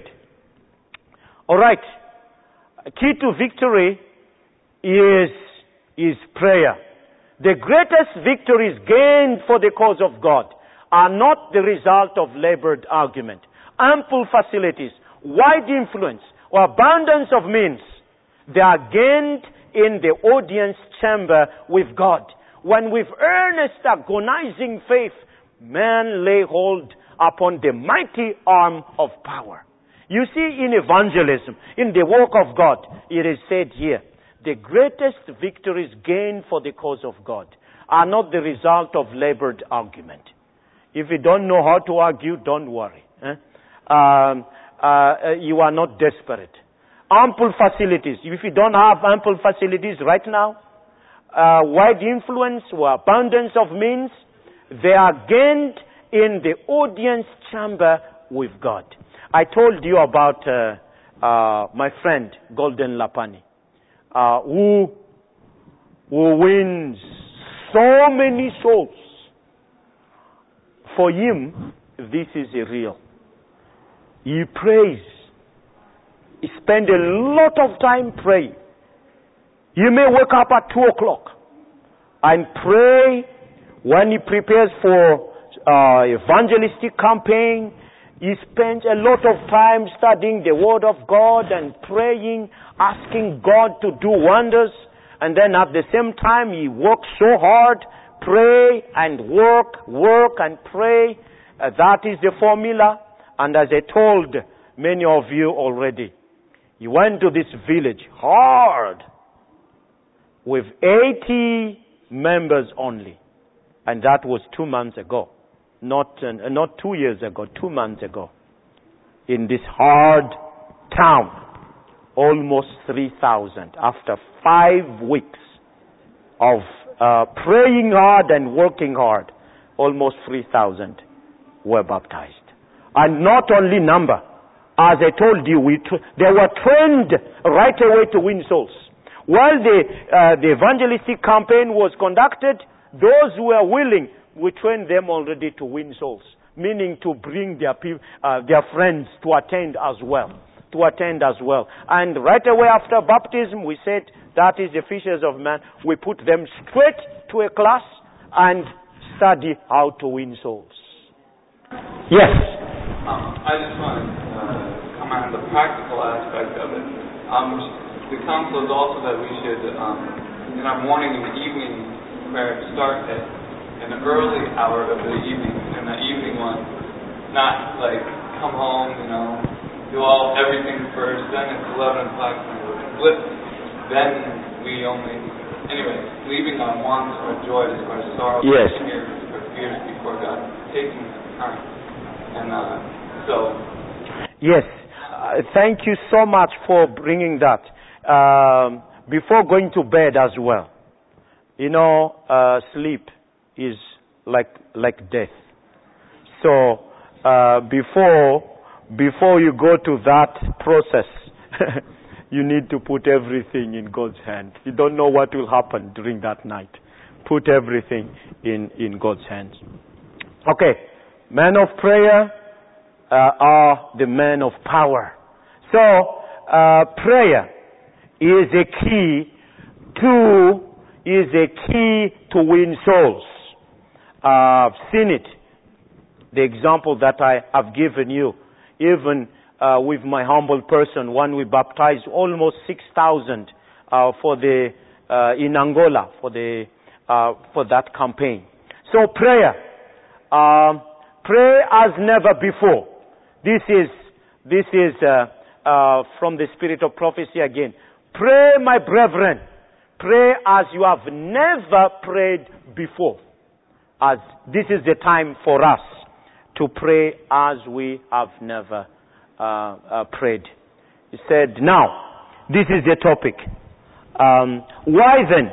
A: All right. Key to victory is, is prayer. The greatest victories gained for the cause of God are not the result of labored argument, ample facilities, wide influence, or abundance of means. They are gained in the audience chamber with God, when with earnest agonizing faith, man lay hold upon the mighty arm of power. You see, in evangelism, in the work of God, it is said here, the greatest victories gained for the cause of God are not the result of labored argument. If you don't know how to argue, don't worry. Eh? Um, uh, you are not desperate. Ample facilities. If you don't have ample facilities right now, uh, wide influence or abundance of means, they are gained in the audience chamber with God. I told you about uh, uh, my friend, Golden Lapani, uh, who, who wins so many souls. For him, this is a real. He prays. He spends a lot of time praying. You may wake up at two o'clock and pray. When he prepares for uh, evangelistic campaign, he spends a lot of time studying the Word of God and praying, asking God to do wonders. And then at the same time, he works so hard, pray and work, work and pray. Uh, that is the formula. And as I told many of you already, he went to this village hard with eighty members only. And that was two months ago. Not, uh, not two years ago, two months ago. In this hard town. Almost three thousand. After five weeks of uh, praying hard and working hard, almost three thousand were baptized. And not only number. As I told you, we tra- they were trained right away to win souls. While the, uh, the evangelistic campaign was conducted, those who were willing, we trained them already to win souls, meaning to bring their pe- uh, their friends to attend as well, to attend as well. And right away after baptism, we said that is the fishers of man. We put them straight to a class and study how to win souls. Yes.
C: Um, I just want to uh, comment on the practical aspect of it. Um, the counsel is also that we should, um, in our morning and evening prayer, start at an early hour of the evening, in the evening one. Not like come home, you know, do all everything first, then it's eleven o'clock, and we're blip. Then we only, anyway, leaving our wants, our joys, our sorrows,
A: yes.
C: our fears, our fears before God, taking time. And uh, so.
A: Yes, uh, thank you so much for bringing that. Um, before going to bed as well, you know, uh, sleep is like like death. So uh, before before you go to that process, you need to put everything in God's hand. You don't know what will happen during that night. Put everything in in God's hands. Okay. Men of prayer uh, are the men of power. So, uh, prayer is a key to is a key to win souls. Uh, I've seen it. The example that I have given you, even uh, uh, with my humble person when we baptized almost six thousand uh, for the uh, in Angola for the uh, for that campaign. So prayer, um, pray as never before. This is this is uh, uh, from the spirit of prophecy again. Pray, my brethren, pray as you have never prayed before. As this is the time for us to pray as we have never uh, uh, prayed. He said, now, this is the topic. Um, why then?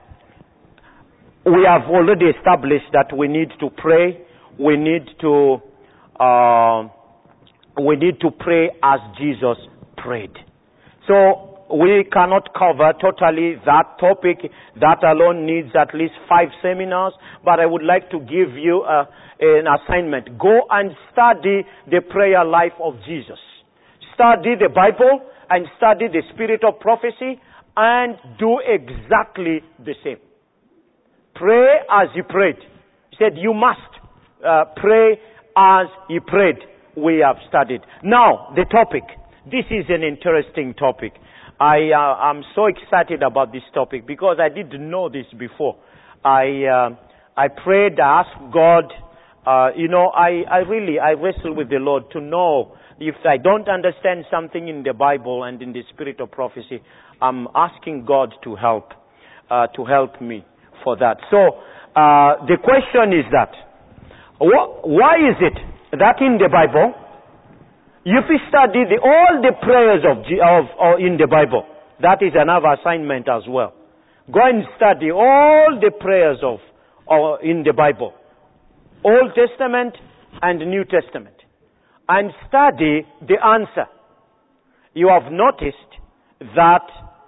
A: We have already established that we need to pray. We need to uh, we need to pray as Jesus prayed. So we cannot cover totally that topic. That alone needs at least five seminars. But I would like to give you a, an assignment. Go and study the prayer life of Jesus. Study the Bible and study the spirit of prophecy and do exactly the same. Pray as he prayed. He said, you must uh, pray as he prayed. We have studied. Now, the topic. This is an interesting topic. I uh, am so excited about this topic because I didn't know this before. I uh, I prayed, I asked God, uh, you know, I, I really, I wrestle with the Lord to know if I don't understand something in the Bible and in the spirit of prophecy, I'm asking God to help, uh, to help me for that. So, uh, the question is that, wh- why is it that in the Bible, if we study the, all the prayers of, G- of, of in the Bible, that is another assignment as well. Go and study all the prayers of, of in the Bible, Old Testament and New Testament, and study the answer. You have noticed that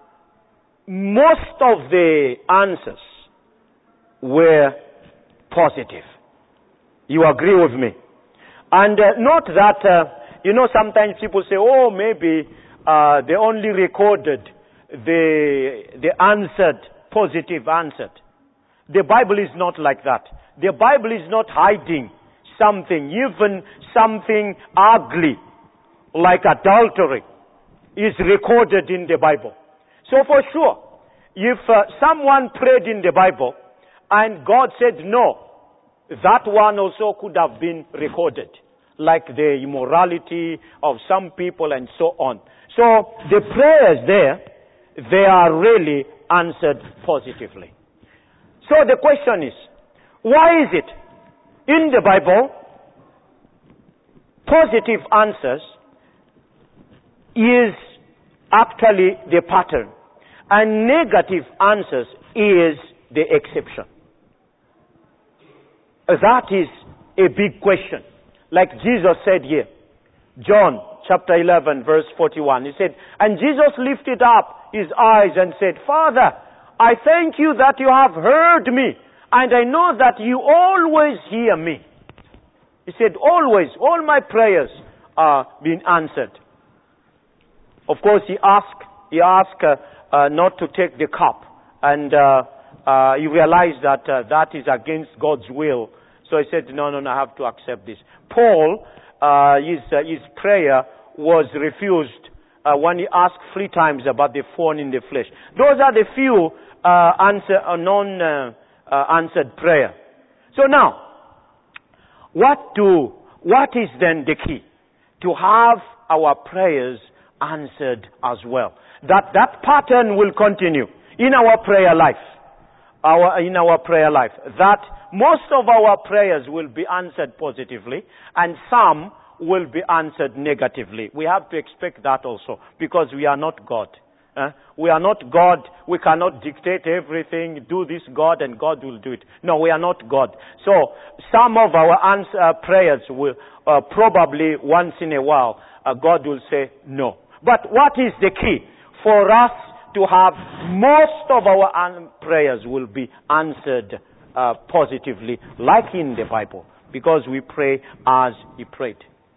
A: most of the answers were positive. You agree with me? And uh, not that, uh, you know, sometimes people say, oh, maybe uh, they only recorded the, the answered, positive answered. The Bible is not like that. The Bible is not hiding something, even something ugly, like adultery, is recorded in the Bible. So for sure, if uh, someone prayed in the Bible and God said no, that one also could have been recorded, like the immorality of some people and so on. So the prayers there, they are really answered positively. So the question is, why is it in the Bible, positive answers is actually the pattern, and negative answers is the exception? That is a big question. Like Jesus said here, John chapter eleven verse forty-one, he said, and Jesus lifted up his eyes and said, Father, I thank you that you have heard me, and I know that you always hear me. He said, always, all my prayers are being answered. Of course, he asked, he asked uh, uh, not to take the cup, and uh, uh, he realized that uh, that is against God's will. So he said, no, no, no, I have to accept this. Paul, uh, his, uh, his prayer was refused uh, when he asked three times about the thorn in the flesh. Those are the few uh, answer, uh, non-answered uh, uh, prayer. So now, what do, what is then the key? To have our prayers answered as well. That, that pattern will continue in our prayer life. Our, in our prayer life. That most of our prayers will be answered positively and some will be answered negatively. We have to expect that also because we are not God. Uh, we are not God. We cannot dictate everything. Do this, God, and God will do it. No, we are not God. So some of our answer, uh, prayers will uh, probably once in a while uh, God will say no. But what is the key for us to have most of our an- prayers will be answered uh, positively, like in the Bible, because we pray as he prayed.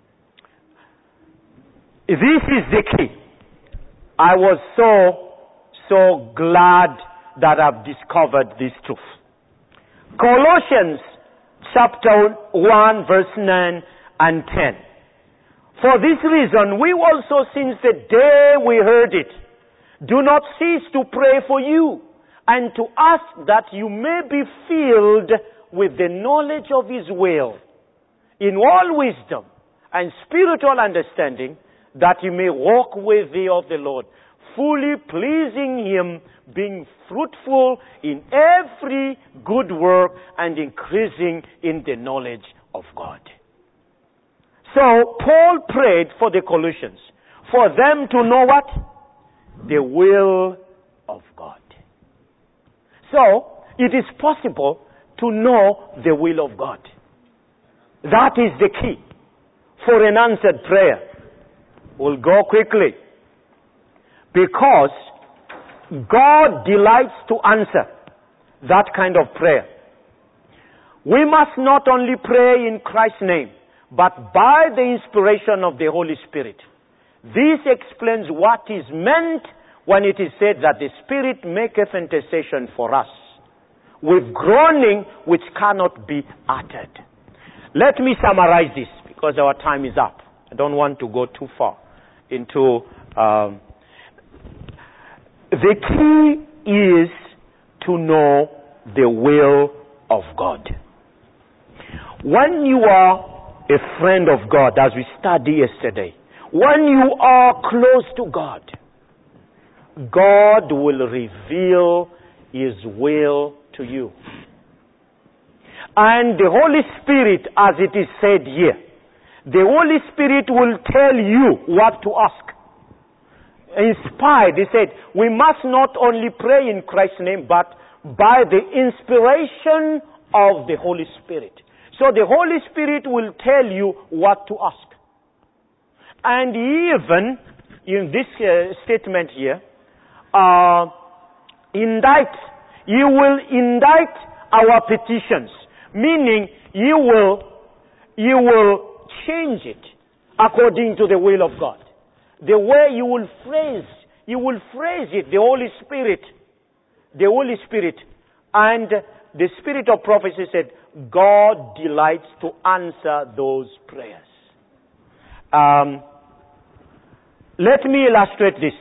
A: This is the key. I was so, so glad that I've discovered this truth. Colossians chapter one, verse nine and ten. For this reason, we also, since the day we heard it, do not cease to pray for you and to ask that you may be filled with the knowledge of His will, in all wisdom and spiritual understanding, that you may walk worthy of the Lord, fully pleasing Him, being fruitful in every good work and increasing in the knowledge of God. So, Paul prayed for the Colossians, for them to know what? The will of God. So, it is possible to know the will of God. That is the key for an answered prayer. We'll go quickly. Because God delights to answer that kind of prayer. We must not only pray in Christ's name, but by the inspiration of the Holy Spirit. This explains what is meant when it is said that the Spirit maketh intercession for us, with groaning which cannot be uttered. Let me summarize this, because our time is up. I don't want to go too far into... Um, the key is to know the will of God. When you are a friend of God, as we studied yesterday, when you are close to God, God will reveal His will to you. And the Holy Spirit, as it is said here, the Holy Spirit will tell you what to ask. Inspired, he said, we must not only pray in Christ's name, but by the inspiration of the Holy Spirit. So the Holy Spirit will tell you what to ask. And even in this uh, statement here, uh, indict, you will indict our petitions, meaning you will, you will change it according to the will of God. The way you will phrase, you will phrase it, the Holy Spirit, the Holy Spirit, and the Spirit of prophecy said, God delights to answer those prayers. Um, let me illustrate this.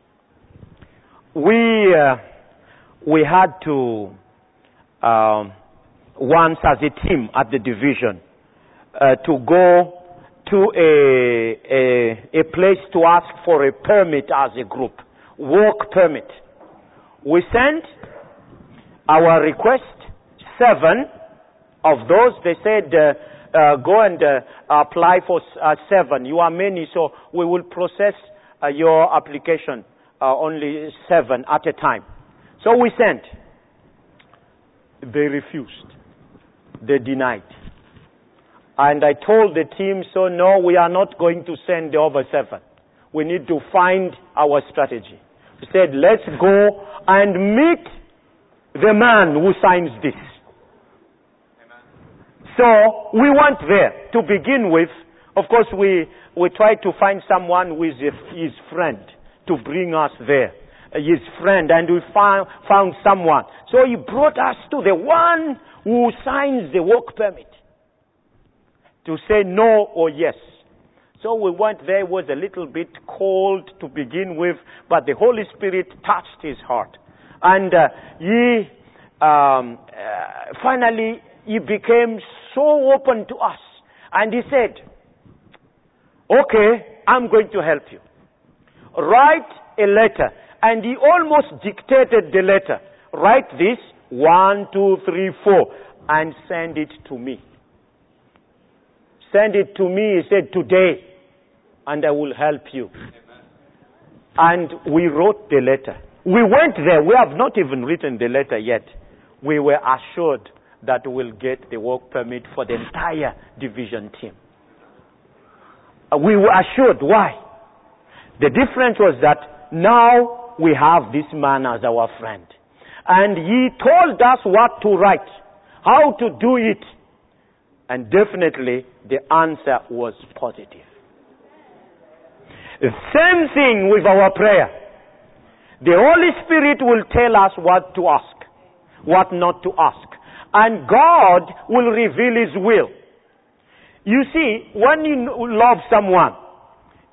A: We uh, we had to um, once as a team at the division uh, to go to a, a a place to ask for a permit as a group, work permit. We sent our request, seven of those. They said, uh, uh, go and uh, apply for uh, seven. You are many, so we will process uh, your application uh, only seven at a time. So we sent. They refused. They denied. And I told the team, so no, we are not going to send the over seven. We need to find our strategy. We said, let's go and meet the man who signs this. Amen. So we went there to begin with. Of course, we, we tried to find someone who is his friend to bring us there. His friend, and we found, found someone. So he brought us to the one who signs the work permit, to say no or yes. So we went there. It was a little bit cold to begin with, but the Holy Spirit touched his heart. And uh, he, um, uh, finally, he became so open to us. And he said, okay, I'm going to help you. Write a letter. And he almost dictated the letter. Write this, one, two, three, four, and send it to me. Send it to me, he said, today, and I will help you. Amen. And we wrote the letter. We went there. We have not even written the letter yet. We were assured that we'll get the work permit for the entire division team. Uh, we were assured. Why? The difference was that now we have this man as our friend. And he told us what to write, how to do it. And definitely the answer was positive. The same thing with our prayer. The Holy Spirit will tell us what to ask, what not to ask. And God will reveal His will. You see, when you love someone,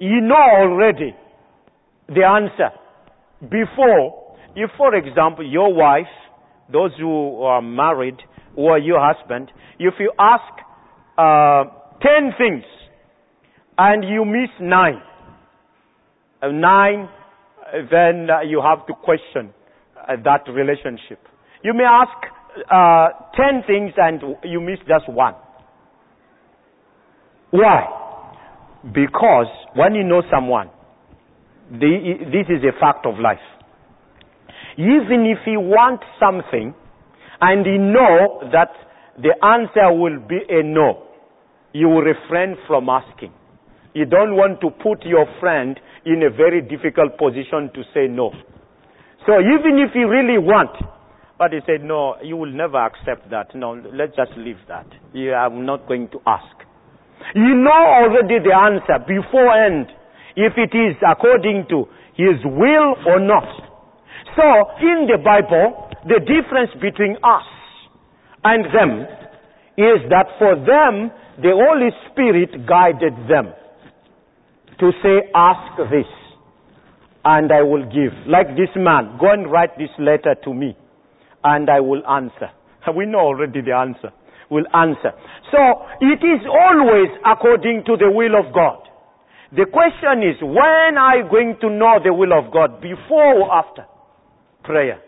A: you know already the answer before. If, for example, your wife, those who are married, or your husband, if you ask uh, ten things and you miss nine, uh, nine, uh, then uh, you have to question uh, that relationship. You may ask uh, ten things and you miss just one. Why? Because when you know someone, the, this is a fact of life. Even if he wants something and you know that the answer will be a no, you will refrain from asking. You don't want to put your friend in a very difficult position to say no. So even if you really want, but he said, no, you will never accept that. No, let's just leave that. You, I'm not going to ask. You know already the answer beforehand, if it is according to his will or not. So, in the Bible, the difference between us and them is that for them, the Holy Spirit guided them to say, ask this, and I will give. Like this man, go and write this letter to me, and I will answer. We know already the answer. We'll answer. So, it is always according to the will of God. The question is, when are you going to know the will of God? Before or after? Prayer.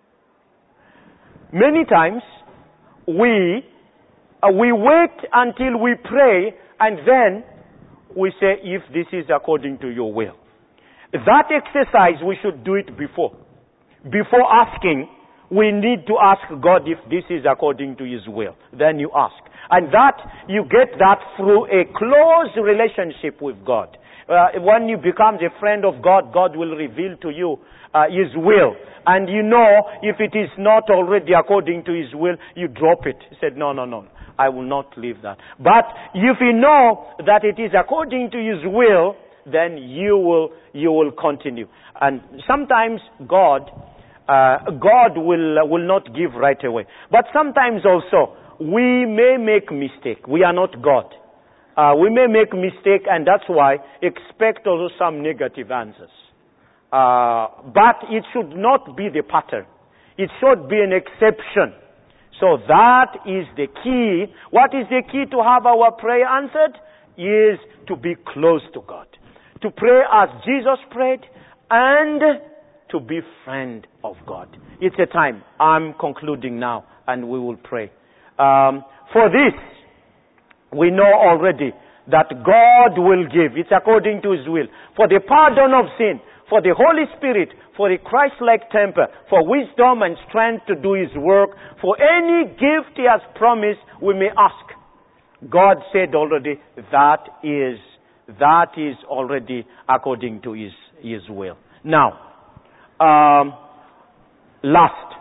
A: Many times we uh, we wait until we pray and then we say, if this is according to your will. That exercise we should do it before. Before asking, we need to ask God if this is according to his will. Then you ask. And that, you get that through a close relationship with God. Uh, when you become a friend of God, God will reveal to you uh, his will. And you know, if it is not already according to his will, you drop it. He said, no, no, no, I will not leave that. But if you know that it is according to his will, then you will, you will continue. And sometimes God, uh, God will, uh, will not give right away. But sometimes also, we may make mistake. We are not God. Uh, we may make mistake, and that's why expect also some negative answers. Uh, but it should not be the pattern. It should be an exception. So that is the key. What is the key to have our prayer answered? Is to be close to God. To pray as Jesus prayed and to be friend of God. It's a time. I'm concluding now and we will pray. Um, for this, we know already that God will give. It's according to his will. For the pardon of sin, for the Holy Spirit, for a Christ-like temper, for wisdom and strength to do his work, for any gift he has promised, we may ask. God said already that is, that is already according to his, his will. Now, um, last,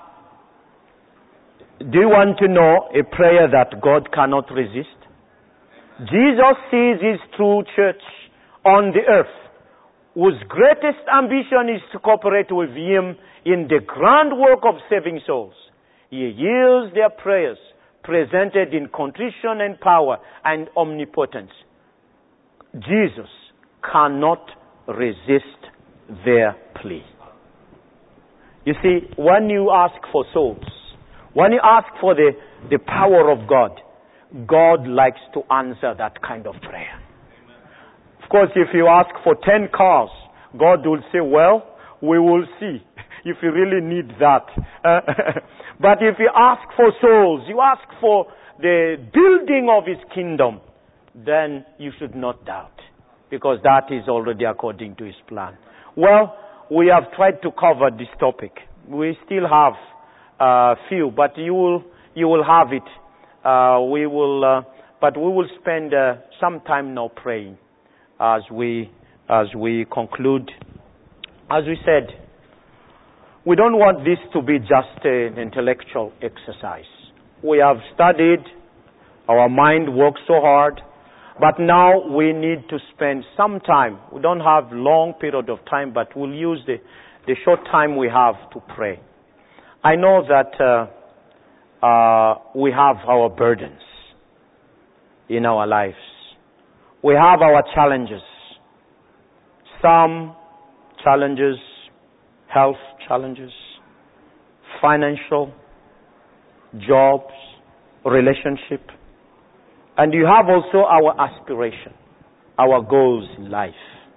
A: do you want to know a prayer that God cannot resist? Jesus sees his true church on the earth, whose greatest ambition is to cooperate with him in the grand work of saving souls. He yields their prayers, presented in contrition and power and omnipotence. Jesus cannot resist their plea. You see, when you ask for souls, when you ask for the, the power of God, God likes to answer that kind of prayer. Of course, if you ask for ten cars, God will say, well, we will see if you really need that. But if you ask for souls, you ask for the building of his kingdom, then you should not doubt, because that is already according to his plan. Well, we have tried to cover this topic. We still have a few, but you will, you will have it. Uh, we will, uh, but we will spend uh, some time now praying as we as we conclude. As we said, we don't want this to be just an intellectual exercise. We have studied, our mind works so hard, but now we need to spend some time. We don't have long period of time, but we'll use the, the short time we have to pray. I know that uh, Uh, we have our burdens in our lives. We have our challenges. some challenges, health challenges, financial, jobs, relationship. And you have also our aspiration, our goals in life.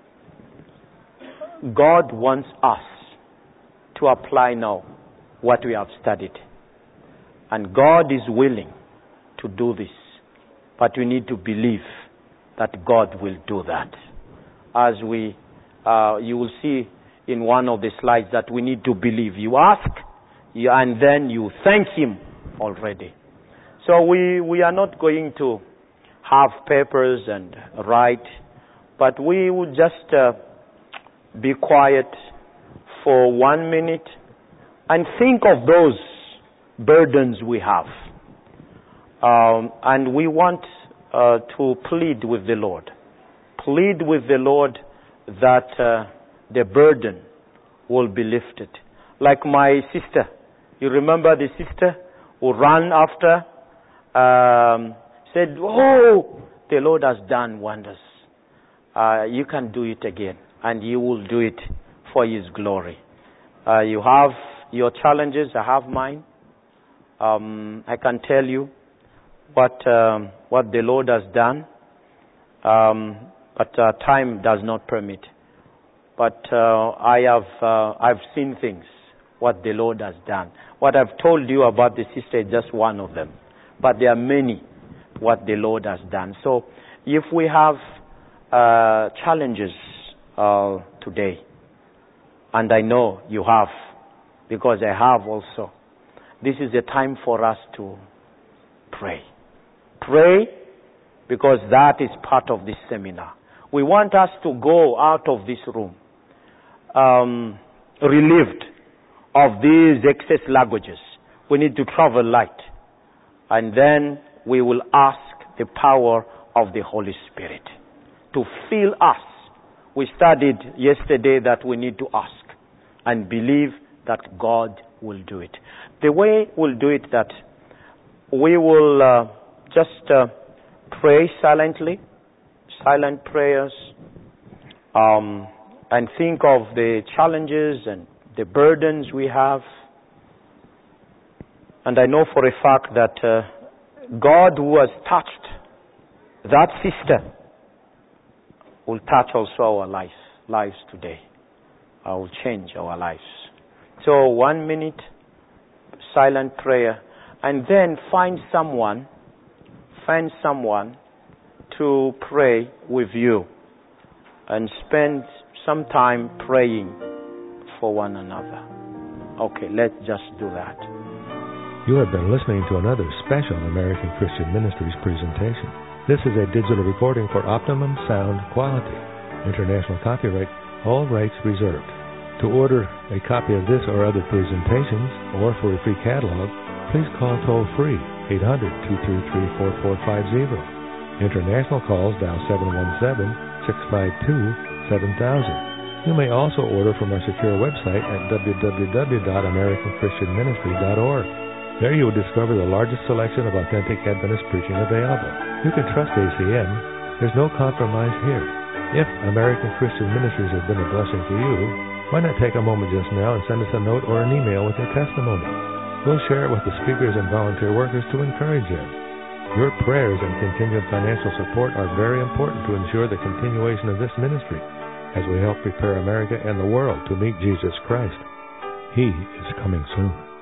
A: God wants us to apply now what we have studied. And God is willing to do this. But we need to believe that God will do that. As we, uh, you will see in one of the slides that we need to believe. You ask, you, and then you thank Him already. So we, we are not going to have papers and write, but we will just uh, be quiet for one minute and think of those burdens we have. Um, and we want uh, to plead with the Lord. Plead with the Lord that uh, the burden will be lifted. Like my sister. You remember the sister who ran after, um, said, oh, the Lord has done wonders. Uh, you can do it again, and you will do it for His glory. Uh, you have your challenges, I have mine. Um, I can tell you what um, what the Lord has done, um, but uh, time does not permit. But uh, I have uh, I've seen things, what the Lord has done. What I've told you about the sister is just one of them, but there are many what the Lord has done. So if we have uh, challenges uh, today, and I know you have, because I have also, this is the time for us to pray. Pray, because that is part of this seminar. We want us to go out of this room um, relieved of these excess luggages. We need to travel light. And then we will ask the power of the Holy Spirit to fill us. We studied yesterday that we need to ask and believe that God will do it. The way we'll do it, that we will uh, just uh, pray silently, silent prayers, um, and think of the challenges and the burdens we have. And I know for a fact that uh, God, who has touched that sister, will touch also our lives, lives today. Uh, will change our lives. So one minute, silent prayer, and then find someone, find someone to pray with you, and spend some time praying for one another. Okay, let's just do that.
D: You have been listening to another special American Christian Ministries presentation. This is a digital recording for optimum sound quality. International copyright, all rights reserved. To order a copy of this or other presentations, or for a free catalog, please call toll-free eight hundred, two three three, four four five zero. International calls dial seven one seven, six five two, seven thousand. You may also order from our secure website at w w w dot american christian ministry dot org. There you will discover the largest selection of authentic Adventist preaching available. You can trust A C M. There's no compromise here. If American Christian Ministries has been a blessing to you, why not take a moment just now and send us a note or an email with your testimony? We'll share it with the speakers and volunteer workers to encourage you. Your prayers and continued financial support are very important to ensure the continuation of this ministry as we help prepare America and the world to meet Jesus Christ. He is coming soon.